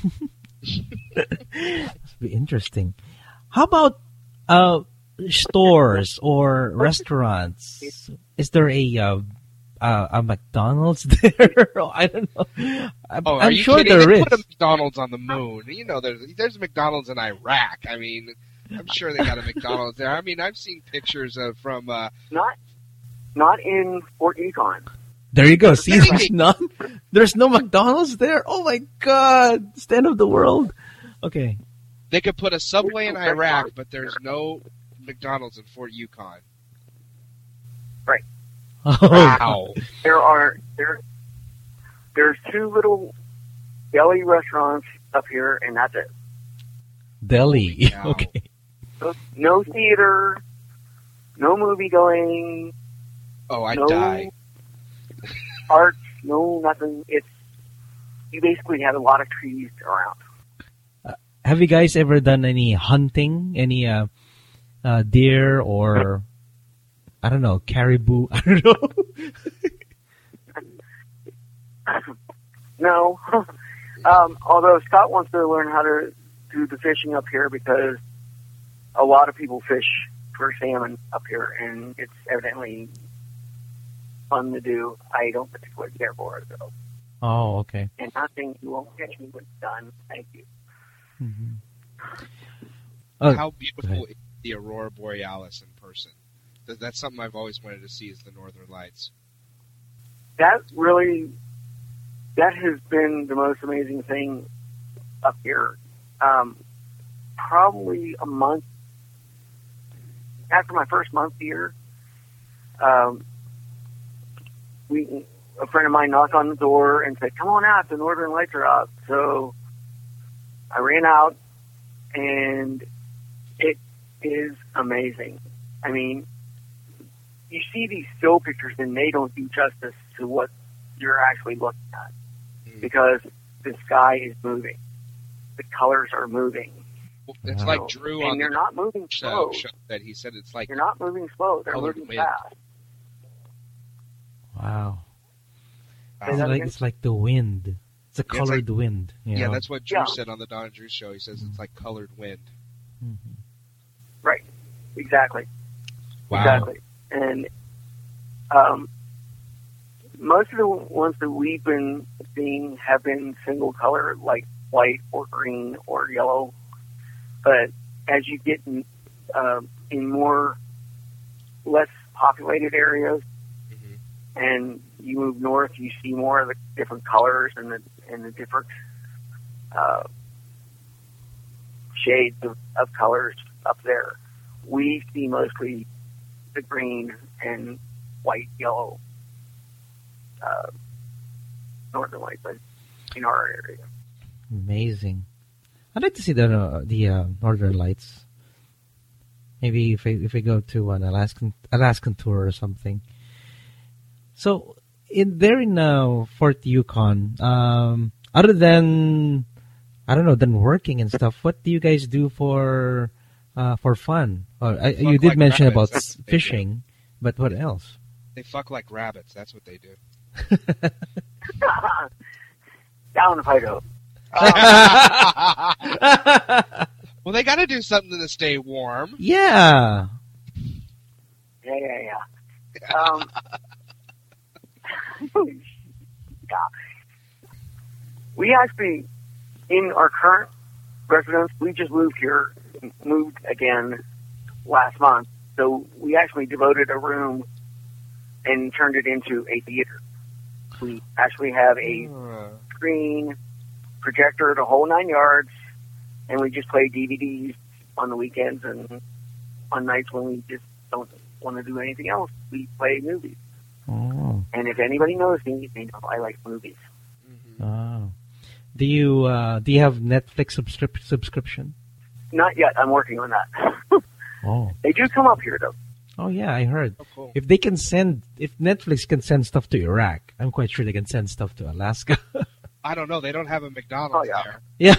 Speaker 5: Must be interesting. How about stores or restaurants? Is there a McDonald's there? I don't know. I'm sure
Speaker 7: kidding?
Speaker 5: there is.
Speaker 7: Put a McDonald's on the moon. You know, there's a McDonald's in Iraq. I mean, I'm sure they got a McDonald's there. I mean, I've seen pictures from
Speaker 2: not in Fort Yukon.
Speaker 5: There you go. See, there's no McDonald's there. Oh my God! It's the end of the world. Okay.
Speaker 7: They could put a Subway in Iraq, but there's no McDonald's in Fort Yukon.
Speaker 2: Right.
Speaker 5: Oh.
Speaker 7: Wow.
Speaker 2: There's two little deli restaurants up here, and that's it.
Speaker 5: Deli. Okay.
Speaker 2: No theater, no movie going.
Speaker 7: Oh, I'd die.
Speaker 2: Art, no nothing. You basically have a lot of trees around.
Speaker 5: Have you guys ever done any hunting? Any deer or I don't know, caribou? I don't know.
Speaker 2: No. Although Scott wants to learn how to do the fishing up here because a lot of people fish for salmon up here, and it's evidently fun to do. I don't particularly care for it, though.
Speaker 5: Oh, okay.
Speaker 2: And not saying you won't catch me when it's done. Thank you.
Speaker 5: Mm-hmm.
Speaker 7: How beautiful is the Aurora Borealis in person? That's something I've always wanted to see, is the Northern Lights.
Speaker 2: That has been the most amazing thing up here. Probably a month after my first month here, a friend of mine knocked on the door and said, "Come on out, the Northern Lights are out." So I ran out, and it is amazing. I mean, you see these still pictures, and they don't do justice to what you're actually looking at because the sky is moving. The colors are moving.
Speaker 7: Well, it's like Drew
Speaker 2: and
Speaker 7: on
Speaker 2: they're not moving slow.
Speaker 7: Show that he said it's like
Speaker 2: you're not moving slow. They're moving fast.
Speaker 5: Wow. It's like the wind. It's a colored wind.
Speaker 7: Yeah, that's what Drew said on the Don and Drew show. He says it's like colored wind.
Speaker 5: Mm-hmm.
Speaker 2: Right. Exactly.
Speaker 7: Wow.
Speaker 2: Exactly. And most of the ones that we've been seeing have been single color, like white or green or yellow. But as you get in less populated areas, and you move north, you see more of the different colors and the different shades of colors up there. We see mostly the green and white, yellow, northern lights in our area.
Speaker 5: Amazing. I'd like to see the northern lights. Maybe if I go to an Alaskan tour or something. So in Fort Yukon, other than than working and stuff, what do you guys do for fun? You did mention about fishing, but what else?
Speaker 7: They fuck like rabbits. That's what they do.
Speaker 2: Down if I go.
Speaker 7: Well, they got to do something to stay warm.
Speaker 5: Yeah.
Speaker 2: Yeah. We actually, in our current residence, we just moved again last month. So we actually devoted a room and turned it into a theater. We actually have a screen, projector, the whole 9 yards, and we just play DVDs on the weekends, and on nights when we just don't want to do anything else, we play movies.
Speaker 5: Oh.
Speaker 2: And if anybody knows me, they know I like movies.
Speaker 5: Oh. Do you have Netflix subscription?
Speaker 2: Not yet. I'm working on that.
Speaker 5: Oh.
Speaker 2: They do come up here, though.
Speaker 5: Oh yeah, I heard.
Speaker 7: Oh, cool.
Speaker 5: If Netflix can send stuff to Iraq, I'm quite sure they can send stuff to Alaska.
Speaker 7: I don't know. They don't have a McDonald's there.
Speaker 5: Yeah.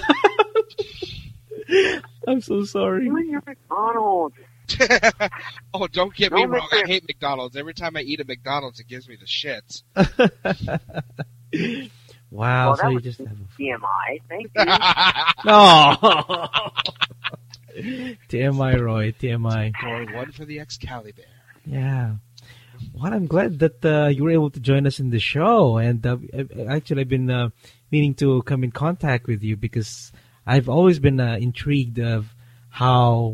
Speaker 5: I'm so sorry.
Speaker 2: You and your McDonald's.
Speaker 7: Oh, don't get me wrong. I hate McDonald's. Every time I eat a McDonald's, it gives me the shits.
Speaker 5: Wow.
Speaker 2: Well,
Speaker 5: so you just have
Speaker 2: TMI. Thank you.
Speaker 5: No. TMI, Roy. TMI.
Speaker 7: Pouring one for the Excalibur.
Speaker 5: Yeah. Well, I'm glad that you were able to join us in the show. And actually, I've been meaning to come in contact with you because I've always been intrigued of how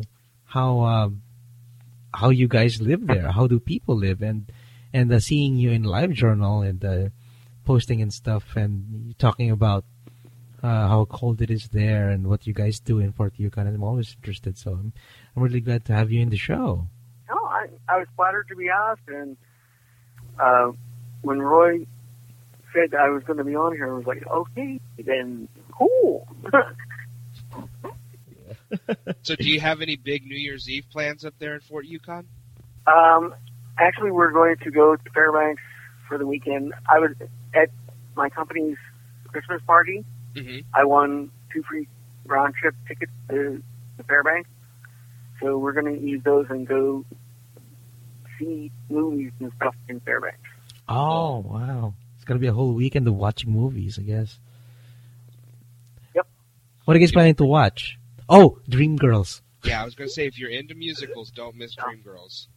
Speaker 5: you guys live there. How do people live? And seeing you in LiveJournal and posting and stuff, and talking about how cold it is there and what you guys do in Fort Yukon. I'm always interested, so I'm really glad to have you in the show.
Speaker 2: No, I was flattered to be asked, and when Roy said I was going to be on here, I was like, okay, then cool.
Speaker 7: So do you have any big New Year's Eve plans up there in Fort Yukon?
Speaker 2: Actually, we're going to go to Fairbanks for the weekend. I was at my company's Christmas party.
Speaker 7: Mm-hmm.
Speaker 2: I won 2 free round-trip tickets to Fairbanks. So we're going to use those and go see movies and stuff in Fairbanks.
Speaker 5: Oh, wow. It's going to be a whole weekend of watching movies, I guess.
Speaker 2: Yep.
Speaker 5: What are you guys planning to watch? Oh, Dreamgirls.
Speaker 7: Yeah, I was going to say, if you're into musicals, don't miss Dreamgirls.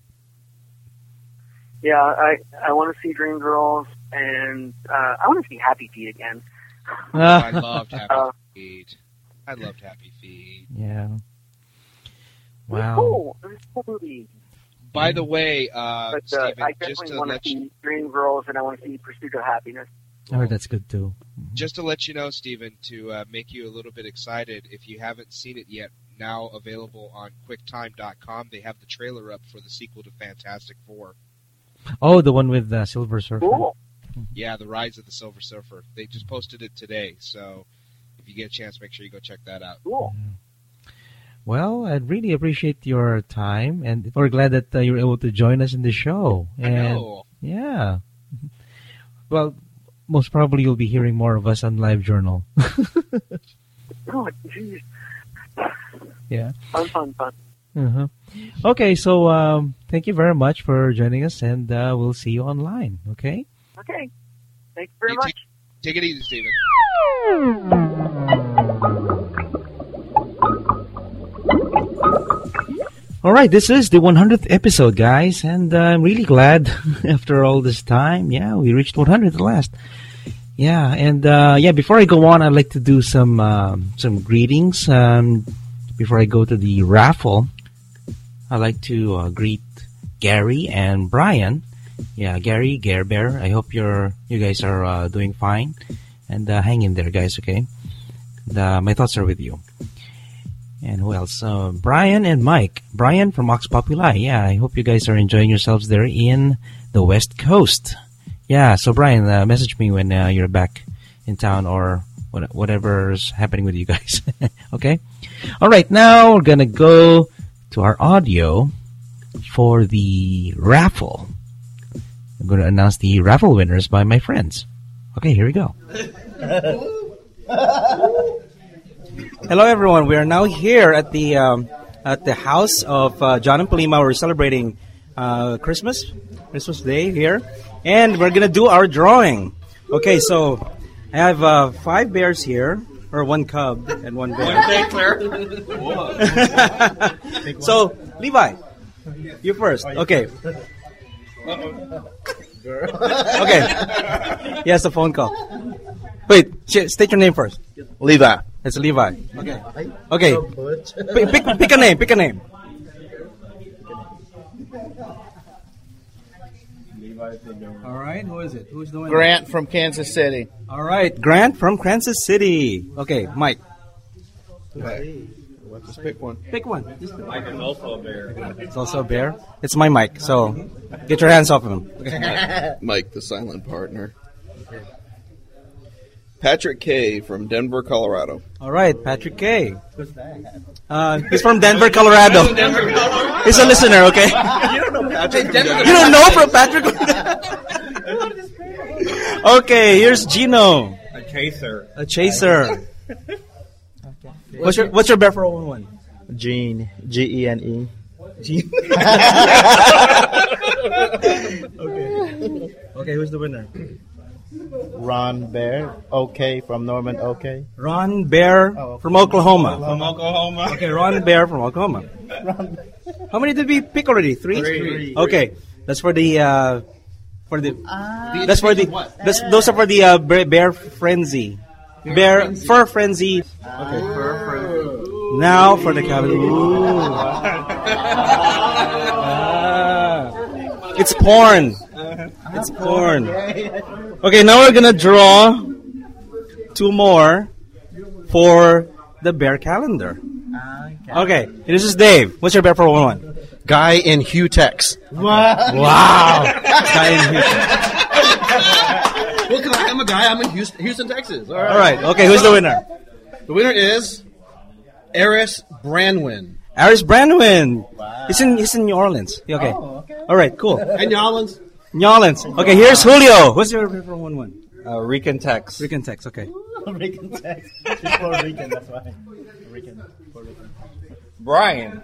Speaker 2: Yeah, I want to see Dreamgirls, and I want to see Happy Feet again.
Speaker 7: I loved Happy Feet. I loved Happy Feet.
Speaker 5: Yeah. Wow.
Speaker 2: It was cool. It was a cool movie.
Speaker 7: By the way,
Speaker 2: but,
Speaker 7: Stephen,
Speaker 2: I
Speaker 7: just
Speaker 2: definitely
Speaker 7: to
Speaker 2: want
Speaker 7: let
Speaker 2: to
Speaker 7: you...
Speaker 2: see Dreamgirls, and I want to see Pursuit of Happiness.
Speaker 5: Oh, that's good too.
Speaker 7: Just to let you know, Stephen, to make you a little bit excited, if you haven't seen it yet, now available on QuickTime.com, they have the trailer up for the sequel to Fantastic Four.
Speaker 5: Oh, the one with Silver Surfer.
Speaker 2: Cool.
Speaker 7: Yeah, The Rise of the Silver Surfer. They just posted it today, so if you get a chance, make sure you go check that out.
Speaker 2: Cool.
Speaker 5: Well, I really appreciate your time, and we're glad that you were able to join us in the show. And,
Speaker 7: I know.
Speaker 5: Yeah. Well, most probably you'll be hearing more of us on LiveJournal.
Speaker 2: Oh, geez.
Speaker 5: Yeah.
Speaker 2: Fun.
Speaker 5: Uh-huh. Okay, so thank you very much for joining us, and we'll see you online, okay?
Speaker 2: Okay. Thank you very much.
Speaker 7: Take it easy, Stephen.
Speaker 5: All right, this is the 100th episode, guys, and I'm really glad after all this time. Yeah, we reached 100 at last. Yeah, and before I go on, I'd like to do some greetings. before I go to the raffle, I'd like to greet Gary and Brian. Yeah, Gary, Gare Bear. I hope you guys are doing fine, and hang in there, guys. Okay, my thoughts are with you. And who else? Brian and Mike. Brian from Ox Populi. Yeah, I hope you guys are enjoying yourselves there in the West Coast. Yeah, so Brian, message me when you're back in town or whatever's happening with you guys. Okay? All right, now we're going to go to our audio for the raffle. I'm going to announce the raffle winners by my friends. Okay, here we go.
Speaker 10: Hello, everyone. We are now here at the house of John and Palima. We're celebrating Christmas Day here, and we're gonna do our drawing. Okay, so I have 5 bears here, or 1 cub and 1 bear. So Levi, you first. Okay. Okay. He has a phone call. Wait, state your name first.
Speaker 11: Levi.
Speaker 10: It's Levi. Okay. Okay. Pick a name. Pick a name. All right. Who is it? Who's the winner?
Speaker 11: Grant from Kansas City.
Speaker 10: All right. Grant from Kansas City. Okay, Mike.
Speaker 1: Okay. Just pick one.
Speaker 10: Pick one.
Speaker 12: Mike is also a bear.
Speaker 10: It's also a bear. It's my mic. So get your hands off of him. Okay.
Speaker 1: Mike, the silent partner. Patrick K. from Denver, Colorado.
Speaker 10: All right, Patrick K. He's from Denver, Colorado. He's a listener, okay?
Speaker 1: You don't know Patrick.
Speaker 10: You don't know from Patrick? Okay, here's Gino.
Speaker 12: A chaser.
Speaker 10: A chaser. What's your bear for 011?
Speaker 11: Gene. Gene.
Speaker 10: Gene. Okay, who's the winner?
Speaker 11: Ron Bear, OK, from Norman, OK.
Speaker 10: Ron Bear from Oklahoma.
Speaker 12: From Oklahoma.
Speaker 10: Okay, Ron Bear from Oklahoma. How many did we pick already? 3?
Speaker 12: 3.
Speaker 10: Okay, that's for the that's for the those are for the bear frenzy. Bear fur frenzy. Okay, fur frenzy. Now for the cabin. It's porn. It's porn. Okay, now we're gonna draw 2 more for the bear calendar. Okay, this is Dave. What's your bear for 111?
Speaker 11: Guy in Hutex.
Speaker 10: Wow. Guy in Hutex.
Speaker 11: Well, because I'm a guy. I'm in Houston, Texas.
Speaker 10: All right. Okay, who's the winner?
Speaker 11: The winner is Aris Branwin.
Speaker 10: Aris Branwin. Wow. He's in New Orleans. Okay. Oh, okay. All right. Cool.
Speaker 11: And New Orleans.
Speaker 10: Okay, here's Julio. What's your bear for 111?
Speaker 11: Rican Tex.
Speaker 10: Rican Tex. Okay.
Speaker 11: Rican Tex. She's Puerto Rican. That's why. Rican.
Speaker 12: Brian.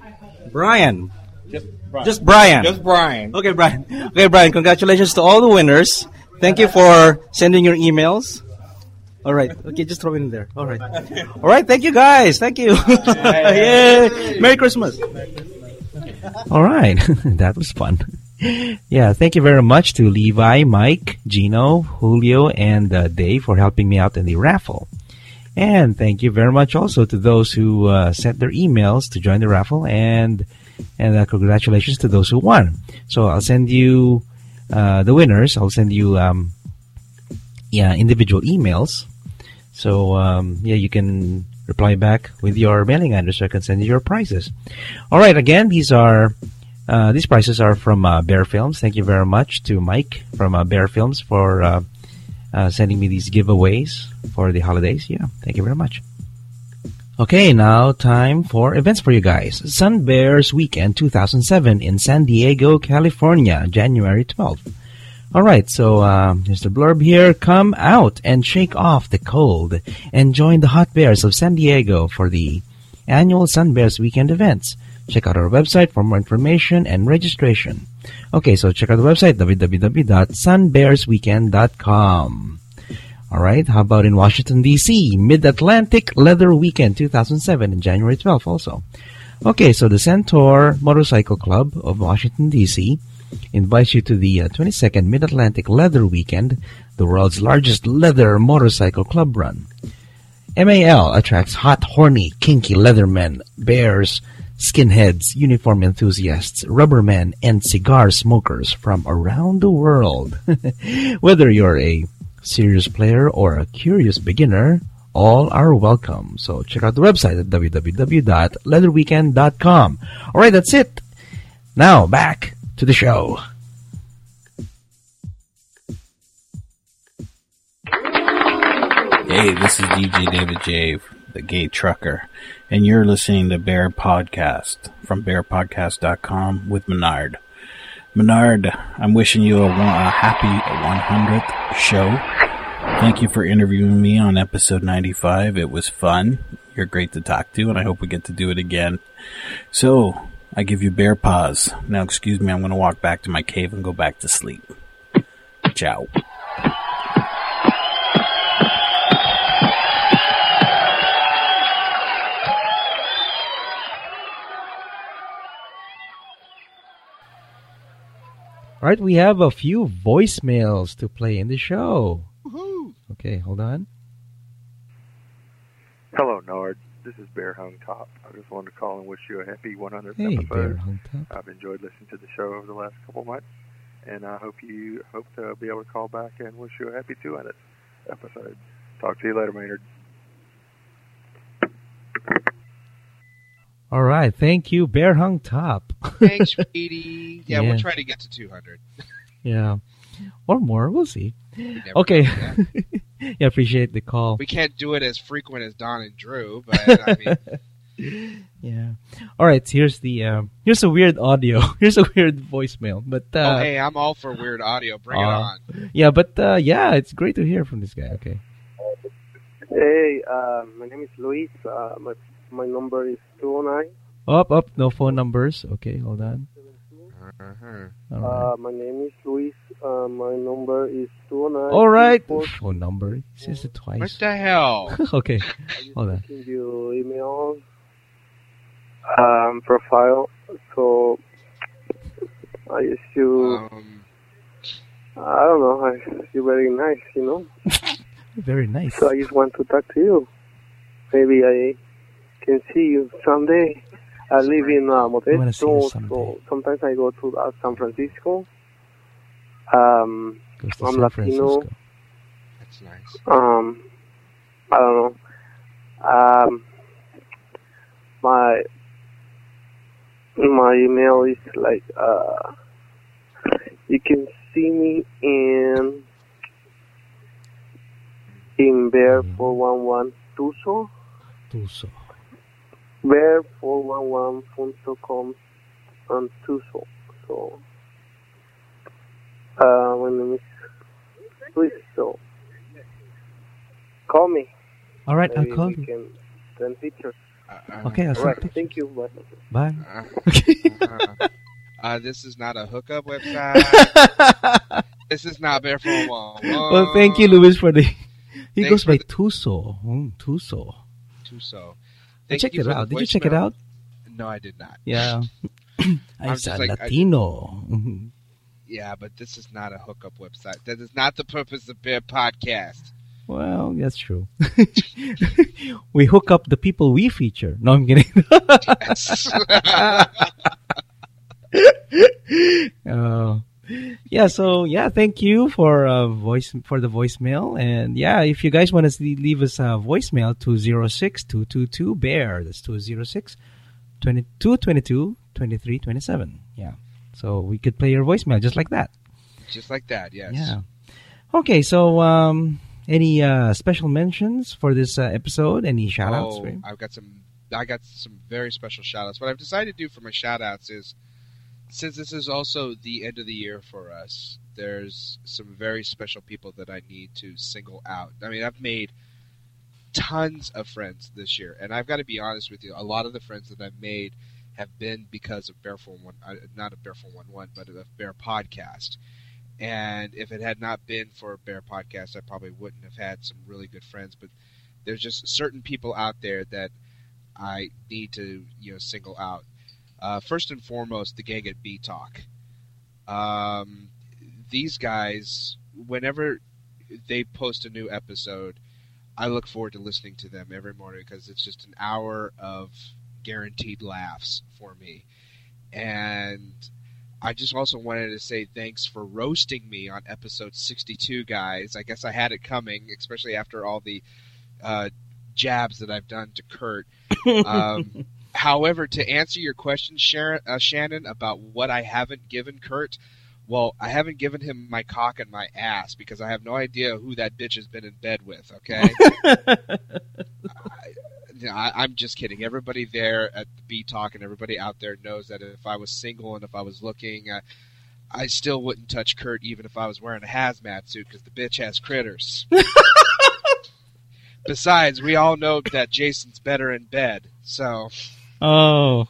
Speaker 10: Just Brian.
Speaker 12: Just Brian.
Speaker 10: Okay, Brian. Okay, Brian. Congratulations to all the winners. Thank you for sending your emails. All right. Okay, just throw it in there. All right. All right. Thank you, guys. Thank you. Yay. Merry Christmas.
Speaker 5: All right. That was fun. Yeah, thank you very much to Levi, Mike, Gino, Julio, and Dave for helping me out in the raffle. And thank you very much also to those who sent their emails to join the raffle, and congratulations to those who won. So I'll send you the winners. I'll send you individual emails. So you can reply back with your mailing address so I can send you your prizes. All right, again, these prizes are from Bear Films. Thank you very much to Mike from Bear Films for sending me these giveaways for the holidays. Yeah, thank you very much. Okay, now time for events for you guys. Sun Bears Weekend 2007 in San Diego, California, January 12th. All right, so here's the blurb here. Come out and shake off the cold and join the Hot Bears of San Diego for the annual Sun Bears Weekend events. Check out our website for more information and registration. Okay, so check out the website, www.sunbearsweekend.com. All right, how about in Washington, D.C., Mid-Atlantic Leather Weekend 2007 in January 12th also. Okay, so the Centaur Motorcycle Club of Washington, D.C. invites you to the 22nd Mid-Atlantic Leather Weekend, the world's largest leather motorcycle club run. MAL attracts hot, horny, kinky leathermen, bears, skinheads, uniform enthusiasts, rubbermen, and cigar smokers from around the world. Whether you're a serious player or a curious beginner, all are welcome. So check out the website at www.leatherweekend.com. All right, that's it. Now, back to the show.
Speaker 13: Hey, this is DJ David Jave, the gay trucker, and you're listening to Bear Podcast from bearpodcast.com with Menard. Menard, I'm wishing you a happy 100th show. Thank you for interviewing me on episode 95. It was fun. You're great to talk to, and I hope we get to do it again. So, I give you bear paws. Now, excuse me, I'm going to walk back to my cave and go back to sleep. Ciao.
Speaker 5: All right, we have a few voicemails to play in the show. Woohoo! Okay, hold on.
Speaker 14: Hello, Nard. This is Bear Hung Top. I just wanted to call and wish you a happy 100th
Speaker 5: Hey,
Speaker 14: episode.
Speaker 5: Bear Hung Top.
Speaker 14: I've enjoyed listening to the show over the last couple months, and I hope to be able to call back and wish you a happy 200th episode. Talk to you later, Maynard.
Speaker 5: All right, thank you, Bear Hung Top.
Speaker 7: Thanks, Speedy. Yeah,
Speaker 5: Yeah.
Speaker 7: we'll try to get to 200.
Speaker 5: Yeah, or more. We'll see.
Speaker 7: never
Speaker 5: Okay.
Speaker 7: know,
Speaker 5: Yeah, appreciate the call.
Speaker 7: We can't do it as frequent as Don and Drew, but I mean,
Speaker 5: Yeah. All right. Here's the here's a weird audio. Here's a weird voicemail. But
Speaker 7: oh hey, I'm all for weird audio. Bring it on.
Speaker 5: Yeah, but yeah, it's great to hear from this guy. Okay.
Speaker 15: Hey, my name is Luis. My number is 209.
Speaker 5: Up. No phone numbers. Okay, hold on. All right.
Speaker 15: My name is Luis. My number is 209.
Speaker 5: All right. Phone number. He says it twice.
Speaker 7: What the hell?
Speaker 5: Okay. Hold on.
Speaker 15: Give you email profile. So I used to. I don't know. You're very nice, you know.
Speaker 5: Very nice.
Speaker 15: So I just want to talk to you. Maybe I can see you someday. I live in Modesto, so sometimes I go to San Francisco. I'm Latino.
Speaker 7: That's nice.
Speaker 15: I don't know. My email is like you can see me in Bear 411 Tuso. Bear411.com and Tuso. So my name is Luis. So call me.
Speaker 5: All right,
Speaker 15: Maybe
Speaker 5: I'll call
Speaker 15: we
Speaker 5: you.
Speaker 15: can send pictures.
Speaker 5: Okay, I'll send
Speaker 15: Right,
Speaker 5: pictures.
Speaker 15: thank you.
Speaker 5: Bye.
Speaker 7: This is not a hookup website. This is not Bear 411.
Speaker 5: Well, thank you, Luis, for the. He
Speaker 7: Thanks
Speaker 5: goes
Speaker 7: for
Speaker 5: by
Speaker 7: the-
Speaker 5: Tuso. Tuso.
Speaker 7: Tuso.
Speaker 5: I
Speaker 7: Thank
Speaker 5: checked
Speaker 7: you
Speaker 5: it
Speaker 7: for the
Speaker 5: out. Did you check it
Speaker 7: voicemail.
Speaker 5: out?
Speaker 7: No, I did not.
Speaker 5: Yeah.
Speaker 7: I'm
Speaker 5: I'm
Speaker 7: just
Speaker 5: a
Speaker 7: like,
Speaker 5: Latino. Mhm.
Speaker 7: Yeah, but this is not a hookup website. That is not the purpose of Bear Podcast.
Speaker 5: Well, that's true. We hook up the people we feature. No, I'm kidding. Yeah, so yeah, thank you for the voicemail, and yeah, if you guys want to leave us a voicemail, 206-222 bear. That's 206-2222-2327. Yeah, so we could play your voicemail just like that.
Speaker 7: Just like that, yes.
Speaker 5: Yeah. Okay, so any special mentions for this episode? Any shout-outs?
Speaker 7: Oh, I got some very special shout-outs. What I've decided to do for my shout-outs is, since this is also the end of the year for us, there's some very special people that I need to single out. I mean, I've made tons of friends this year, and I've got to be honest with you, a lot of the friends that I've made have been because of Bear 411, not of Bear 411, but of Bear Podcast. And if it had not been for Bear Podcast, I probably wouldn't have had some really good friends. But there's just certain people out there that I need to, single out. First and foremost, the gang at B-Talk. These guys, whenever they post a new episode, I look forward to listening to them every morning because it's just an hour of guaranteed laughs for me. And I just also wanted to say thanks for roasting me on episode 62, guys. I guess I had it coming, especially after all the jabs that I've done to Kurt. However, to answer your question, Shannon, about what I haven't given Kurt, well, I haven't given him my cock and my ass because I have no idea who that bitch has been in bed with, okay? I'm just kidding. Everybody there at the B-Talk and everybody out there knows that if I was single and if I was looking, I still wouldn't touch Kurt even if I was wearing a hazmat suit because the bitch has critters. Besides, we all know that Jason's better in bed, so...
Speaker 5: Oh.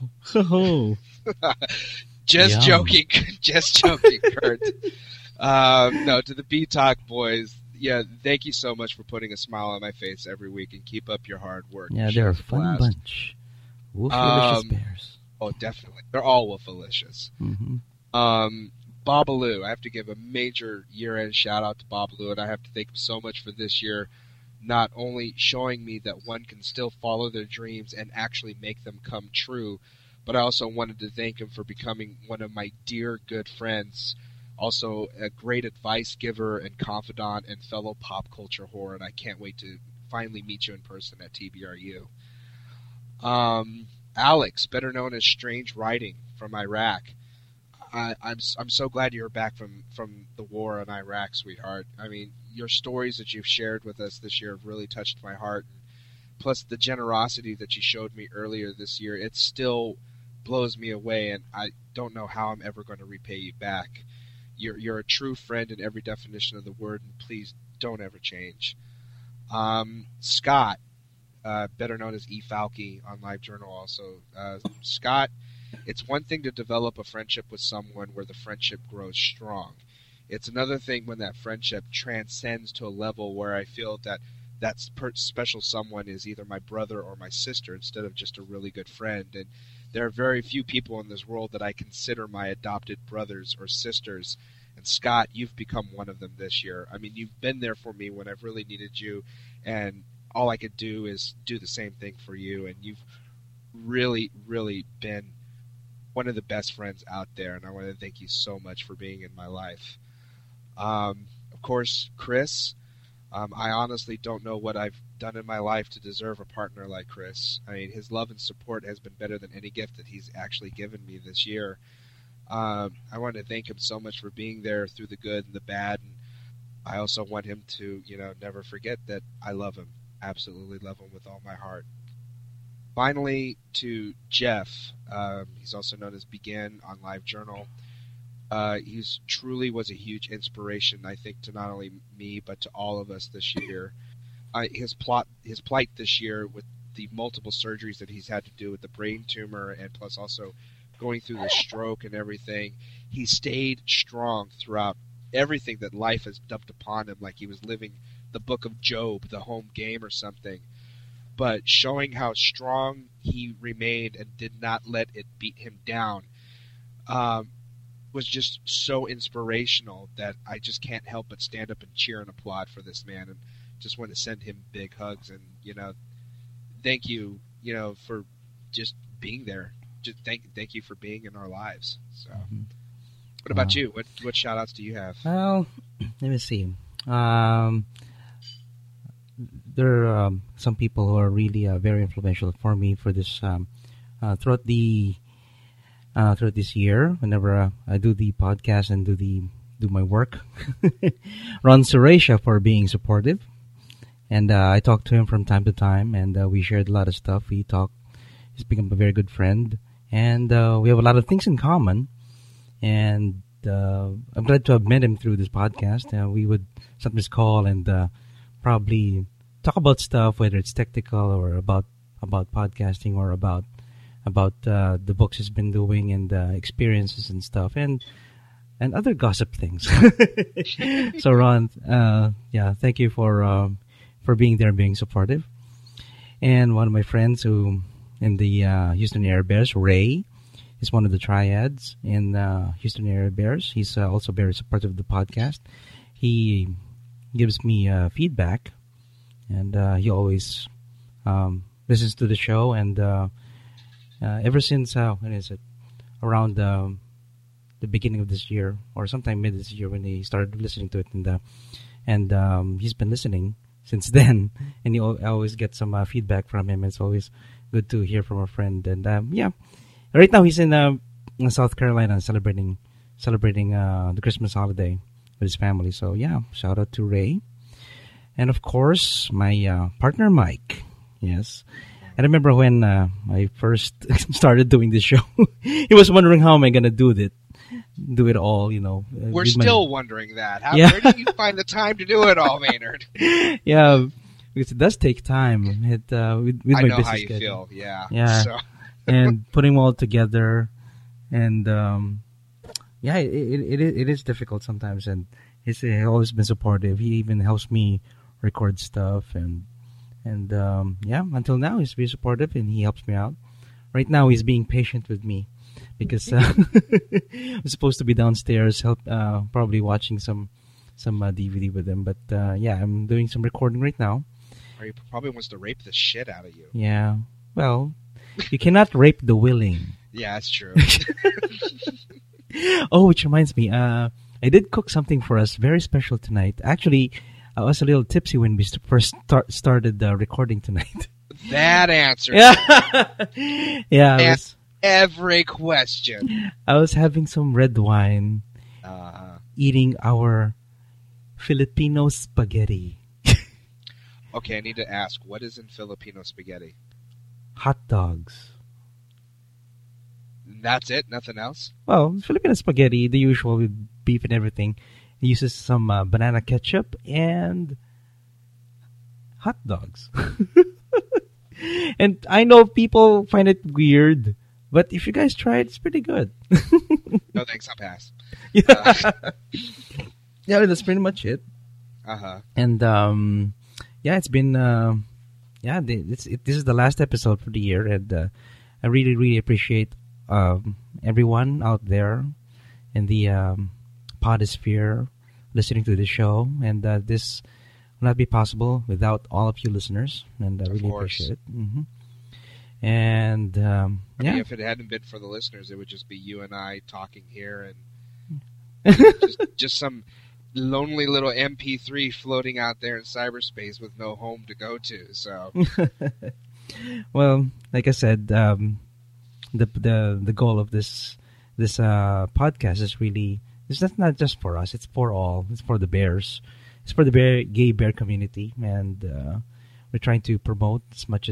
Speaker 7: Just joking. Just joking, Kurt. No, to the B-Talk boys, yeah, thank you so much for putting a smile on my face every week and keep up your hard work.
Speaker 5: Yeah, they're a fun bunch. Wolfalicious bears.
Speaker 7: Oh, definitely. They're all wolfalicious.
Speaker 5: Mm-hmm.
Speaker 7: Babalu, I have to give a major year-end shout-out to Babalu, and I have to thank him so much for this year, not only showing me that one can still follow their dreams and actually make them come true, but I also wanted to thank him for becoming one of my dear good friends, also a great advice giver and confidant and fellow pop culture whore, and I can't wait to finally meet you in person at TBRU. Alex, better known as Strange Writing from Iraq. I'm so glad you're back from the war in Iraq, sweetheart. I mean, your stories that you've shared with us this year have really touched my heart. Plus the generosity that you showed me earlier this year, it still blows me away, and I don't know how I'm ever going to repay you back. You're a true friend in every definition of the word, and please don't ever change. Scott, better known as E. Falke on LiveJournal also. Scott, it's one thing to develop a friendship with someone where the friendship grows strong. It's another thing when that friendship transcends to a level where I feel that special someone is either my brother or my sister instead of just a really good friend. And there are very few people in this world that I consider my adopted brothers or sisters. And Scott, you've become one of them this year. I mean, you've been there for me when I've really needed you, and all I could do is do the same thing for you. And you've really, really been one of the best friends out there, and I want to thank you so much for being in my life. Of course, Chris, I honestly don't know what I've done in my life to deserve a partner like Chris. I mean, his love and support has been better than any gift that he's actually given me this year. I want to thank him so much for being there through the good and the bad, and I also want him to, never forget that I love him, absolutely love him with all my heart. Finally, to Jeff, he's also known as Begin on LiveJournal. He truly was a huge inspiration, I think, to not only me but to all of us this year. His plight this year with the multiple surgeries that he's had to do with the brain tumor and plus also going through the stroke and everything, he stayed strong throughout everything that life has dumped upon him, like he was living the book of Job, the home game or something. But showing how strong he remained and did not let it beat him down was just so inspirational that I just can't help but stand up and cheer and applaud for this man, and just want to send him big hugs and thank you for just being there. Just thank you for being in our lives. So what about you? What shout outs do you have?
Speaker 5: Well, let me see. There are some people who are really very influential for me for this throughout this year. Whenever I do the podcast and do my work, Ron Suresha for being supportive, and I talk to him from time to time, and we shared a lot of stuff. He's become a very good friend, and we have a lot of things in common. And I'm glad to have met him through this podcast. We would sometimes call and probably talk about stuff, whether it's technical or about podcasting or about the books he's been doing and experiences and stuff and other gossip things. So Ron, thank you for being there and being supportive. And one of my friends who in the Houston Air Bears, Ray, is one of the triads in Houston Air Bears. He's also very supportive of the podcast. He gives me feedback and he always listens to the show. And ever since when is it? Around the beginning of this year, or sometime mid this year, when he started listening to it, and he's been listening since then. And I always get some feedback from him. It's always good to hear from a friend. And right now he's in South Carolina celebrating the Christmas holiday with his family. So shout out to Ray, and of course my partner Mike. Yes. I remember when I first started doing this show, he was wondering how am I going to do it all,
Speaker 7: We're still wondering that.
Speaker 5: Yeah.
Speaker 7: Where do you find the time to do it all, Maynard?
Speaker 5: Yeah, because it does take time. With
Speaker 7: I
Speaker 5: my
Speaker 7: know
Speaker 5: busy
Speaker 7: how you
Speaker 5: schedule.
Speaker 7: feel, yeah.
Speaker 5: Yeah,
Speaker 7: So.
Speaker 5: and putting them all together, and it is difficult sometimes, and he's always been supportive. He even helps me record stuff, and until now he's been supportive, and he helps me out. Right now he's being patient with me because I'm supposed to be downstairs probably watching some DVD with him, but I'm doing some recording right now.
Speaker 7: Or he probably wants to rape the shit out of you.
Speaker 5: Yeah, well, you cannot rape the willing.
Speaker 7: Yeah, that's true.
Speaker 5: Oh, which reminds me, I did cook something for us very special tonight. Actually, I was a little tipsy when we first started recording tonight.
Speaker 7: That answers
Speaker 5: Yeah,
Speaker 7: every question.
Speaker 5: I was having some red wine, eating our Filipino spaghetti.
Speaker 7: Okay, I need to ask, what is in Filipino spaghetti?
Speaker 5: Hot dogs.
Speaker 7: That's it? Nothing else?
Speaker 5: Well, Filipino spaghetti, the usual with beef and everything. It uses some banana ketchup and hot dogs. And I know people find it weird, but if you guys try it, it's pretty good.
Speaker 7: No thanks, I'll pass.
Speaker 5: Yeah, that's pretty much it.
Speaker 7: Uh-huh.
Speaker 5: And it's been this is the last episode for the year, and I really, really appreciate everyone out there in the podosphere listening to the show, and this will not be possible without all of you listeners, and I really appreciate it. Mm-hmm. And
Speaker 7: I mean, if it hadn't been for the listeners, it would just be you and I talking here, and just some lonely little MP3 floating out there in cyberspace with no home to go to. So,
Speaker 5: well, like I said, the goal of this podcast is really, that's not just for us. It's for all. It's for the bears. It's for the gay bear community, and we're trying to promote as much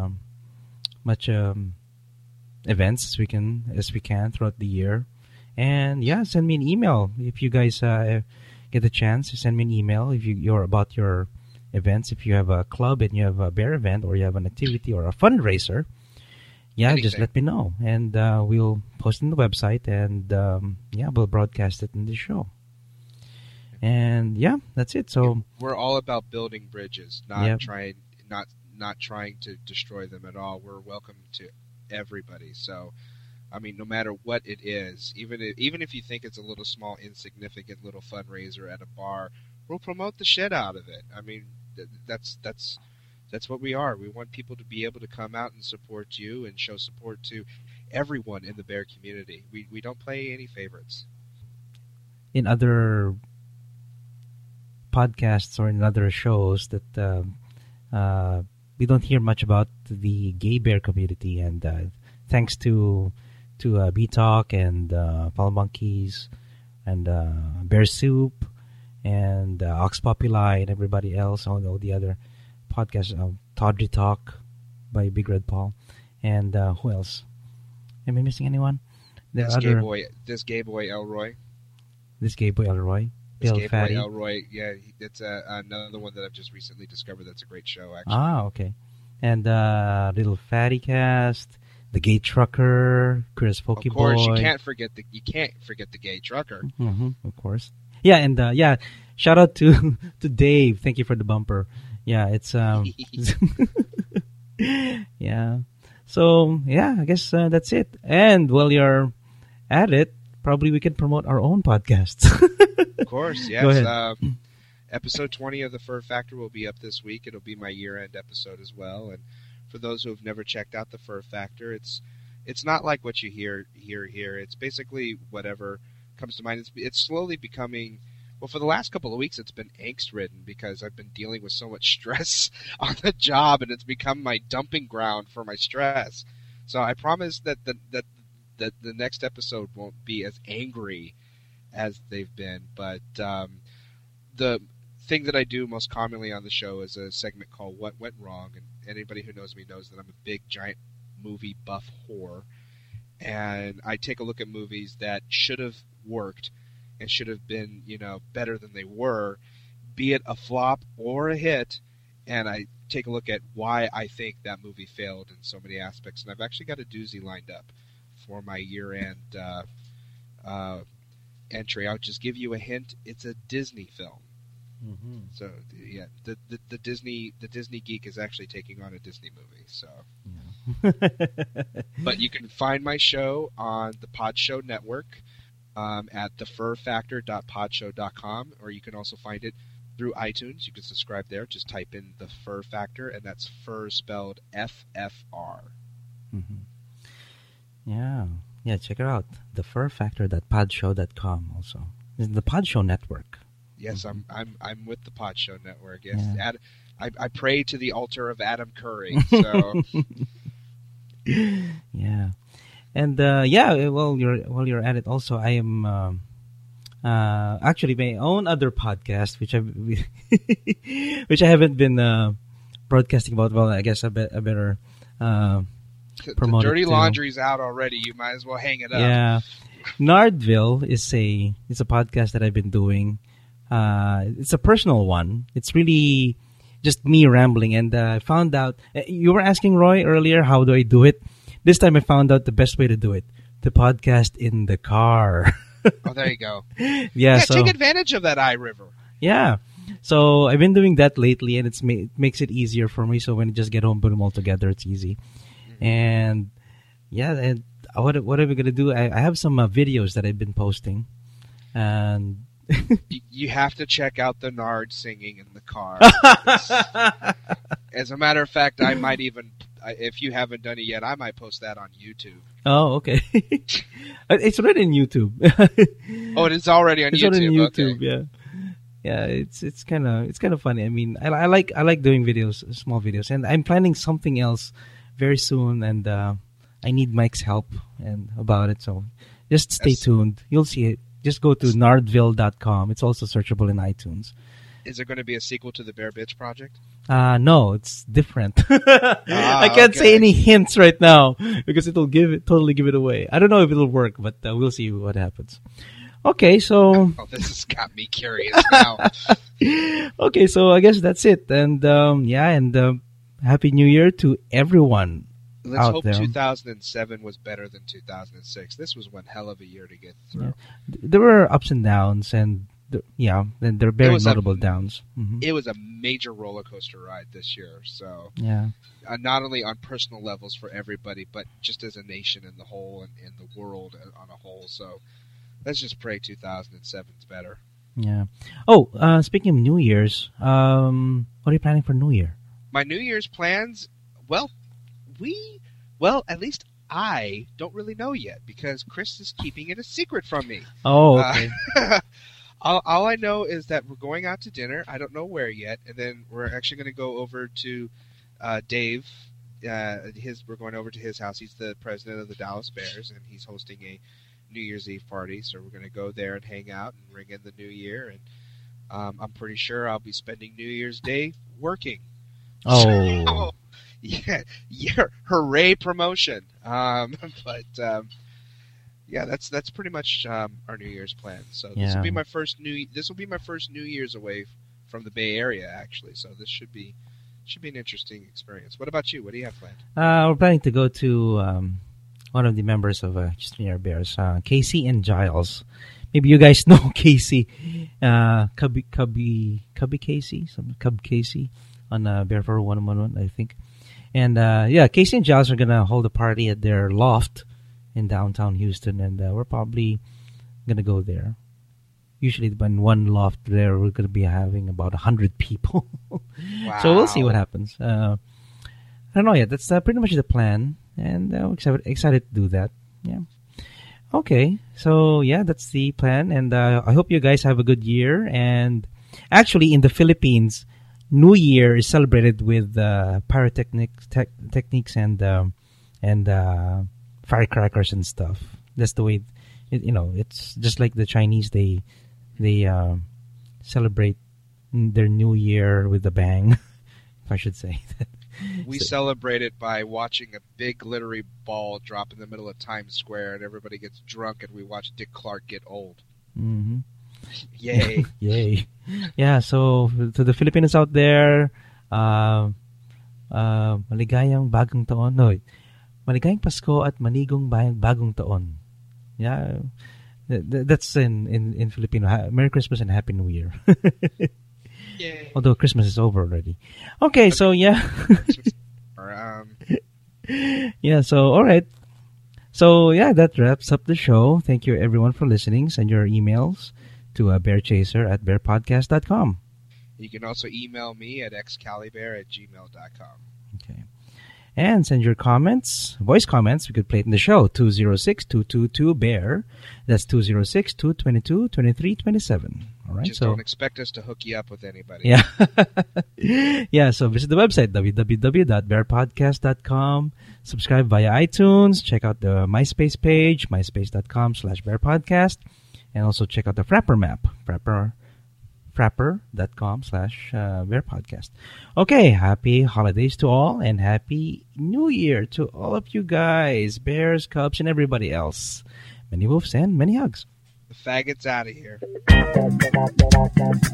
Speaker 5: events as we can throughout the year. And send me an email if you guys get the chance. Send me an email if you're about your events. If you have a club and you have a bear event, or you have an activity or a fundraiser, just let me know, and we'll post it on the website, and we'll broadcast it in the show. And that's it. So
Speaker 7: we're all about building bridges, not trying to destroy them at all. We're welcome to everybody. So, I mean, no matter what it is, even if you think it's a little small, insignificant little fundraiser at a bar, we'll promote the shit out of it. I mean, that's what we are. We want people to be able to come out and support you and show support to everyone in the bear community. We don't play any favorites.
Speaker 5: In other podcasts or in other shows that we don't hear much about the gay bear community, and thanks to B-Talk and Paul Monkeys and Bear Soup and Ox Populi and everybody else, all the other podcasts, Tawdry Talk by Big Red Paul, and who else? Am I missing anyone?
Speaker 7: This gay boy Elroy.
Speaker 5: This gay boy Elroy.
Speaker 7: This gay boy Elroy, it's another one that I've just recently discovered. That's a great show, actually.
Speaker 5: Okay. And Little Fatty Cast, The Gay Trucker, Chris Pokey Boy.
Speaker 7: Of course, you can't forget the Gay Trucker.
Speaker 5: Mm-hmm, of course. Yeah, and shout out to Dave. Thank you for the bumper. Yeah, it's yeah. So I guess that's it. And while you're at it, probably we can promote our own podcasts.
Speaker 7: Of course, yes.
Speaker 5: Go ahead.
Speaker 7: Episode 20 of The Fur Factor will be up this week. It'll be my year-end episode as well. And for those who have never checked out The Fur Factor, it's not like what you hear here. It's basically whatever comes to mind. It's slowly becoming... Well, for the last couple of weeks, it's been angst-ridden because I've been dealing with so much stress on the job, and it's become my dumping ground for my stress. So I promise that the next episode won't be as angry as they've been. But the thing that I do most commonly on the show is a segment called What Went Wrong, and anybody who knows me knows that I'm a big, giant movie buff whore, and I take a look at movies that should have worked and should have been, better than they were, be it a flop or a hit, and I take a look at why I think that movie failed in so many aspects. And I've actually got a doozy lined up for my year-end entry. I'll just give you a hint. It's a Disney film.
Speaker 10: Mm-hmm.
Speaker 7: So, yeah, the Disney geek is actually taking on a Disney movie. So, but you can find my show on the Pod Show Network. At thefurfactor.podshow.com, or you can also find it through iTunes. You can subscribe there. Just type in The Fur Factor, and that's fur spelled FFR.
Speaker 5: Mm-hmm. Yeah, check it out. Thefurfactor.podshow.com also. It's the Pod Show Network.
Speaker 7: Yes, I'm with the Pod Show Network. Yes, yeah. I pray to the altar of Adam Curry. So
Speaker 5: yeah. And while you're at it, also I am actually my own other podcast, which I haven't been broadcasting about. Well, I guess I better promote
Speaker 7: the dirty
Speaker 5: it
Speaker 7: laundry's out already. You might as well hang it up.
Speaker 5: Yeah, Nardville is a podcast that I've been doing. It's a personal one. It's really just me rambling, and I found out you were asking Roy earlier, how do I do it? This time I found out the best way to do it. The podcast in the car.
Speaker 7: Oh, there you go.
Speaker 5: Yeah, so
Speaker 7: take advantage of that iRiver.
Speaker 5: Yeah. So I've been doing that lately, and it makes it easier for me. So when I just get home, put them all together, it's easy. Mm-hmm. And yeah, and what are we going to do? I have some videos that I've been posting. And
Speaker 7: you have to check out the Nard singing in the car. As a matter of fact, I might even... If you haven't done it yet, I might post that on YouTube.
Speaker 5: Oh, okay. It's already on YouTube.
Speaker 7: Oh, it is already on YouTube.
Speaker 5: It's already on YouTube.
Speaker 7: Okay.
Speaker 5: Yeah. It's kind of funny. I mean, I like doing videos, small videos, and I'm planning something else very soon, and I need Mike's help about it. So just stay tuned. You'll see it. Just go to nardville.com. It's also searchable in iTunes.
Speaker 7: Is there going to be a sequel to the Bear Bitch Project?
Speaker 5: No, it's different. I can't say any hints right now because it'll totally give it away. I don't know if it'll work, but we'll see what happens. Okay, so...
Speaker 7: Oh, this has got me curious now.
Speaker 5: Okay, so I guess that's it. And, Happy New Year to everyone.
Speaker 7: Let's hope
Speaker 5: there.
Speaker 7: 2007 was better than 2006. This was one hell of a year to get through.
Speaker 5: Yeah. There were ups and downs, and there are very notable downs. Mm-hmm.
Speaker 7: It was a major roller coaster ride this year. So
Speaker 5: yeah,
Speaker 7: not only on personal levels for everybody, but just as a nation in the whole and in the world on a whole. So let's just pray 2007 is better.
Speaker 5: Yeah. Oh, speaking of New Year's, what are you planning for New Year?
Speaker 7: My New Year's plans, at least I don't really know yet because Chris is keeping it a secret from me.
Speaker 5: Oh, okay.
Speaker 7: All I know is that we're going out to dinner. I don't know where yet, and then we're actually going to go over to Dave. We're going over to his house. He's the president of the Dallas Bears, and he's hosting a New Year's Eve party. So we're going to go there and hang out and ring in the new year. And I'm pretty sure I'll be spending New Year's Day working.
Speaker 5: Oh,
Speaker 7: yeah, hooray promotion! Yeah, that's pretty much our New Year's plan. So this will be my first New Year's away from the Bay Area, actually. So this should be an interesting experience. What about you? What do you have planned?
Speaker 5: We're planning to go to one of the members of Houston Air Bears, Casey and Giles. Maybe you guys know Casey, Cubby Casey, Cub Casey on Bear 4111, I think. And Casey and Giles are gonna hold a party at their loft in downtown Houston, and we're probably gonna go there. usually in one loft there we're going to be having about 100 people.
Speaker 7: Wow.
Speaker 5: So we'll see what happens. I don't know yet. That's pretty much the plan, and I'm excited to do that. Yeah. Okay, so yeah, that's the plan, and I hope you guys have a good year. And actually, in the Philippines, New Year is celebrated with pyrotechnics and firecrackers and stuff. That's the way, it's just like the Chinese. They celebrate their New Year with a bang, if I should say that.
Speaker 7: We celebrate it by watching a big glittery ball drop in the middle of Times Square, and everybody gets drunk, and we watch Dick Clark get old.
Speaker 5: Mm-hmm.
Speaker 7: Yay.
Speaker 5: Yay. Yeah, so to the Filipinos out there, maligayang bagong taon. No, maligayang Pasko at manigong bagong taon. Yeah, that's in Filipino. Merry Christmas and Happy New Year.
Speaker 7: Yay.
Speaker 5: Although Christmas is over already. Okay, so yeah. Yeah, so all right. So yeah, that wraps up the show. Thank you everyone for listening. Send your emails to bearchaser@bearpodcast.com.
Speaker 7: You can also email me at excalibur@gmail.com.
Speaker 5: Okay. And send your comments, voice comments. We could play it in the show. 206-222-BEAR. That's 206-222-2327. All right.
Speaker 7: Just don't expect us to hook you up with anybody.
Speaker 5: Yeah. Yeah, so visit the website, www.bearpodcast.com. Subscribe via iTunes. Check out the MySpace page, myspace.com/bearpodcast. And also check out the Frapper map, frapper.com/bearpodcast. Okay, happy holidays to all and happy New Year to all of you guys, Bears, Cubs, and everybody else. Many wolves and many hugs.
Speaker 7: The faggots out of here.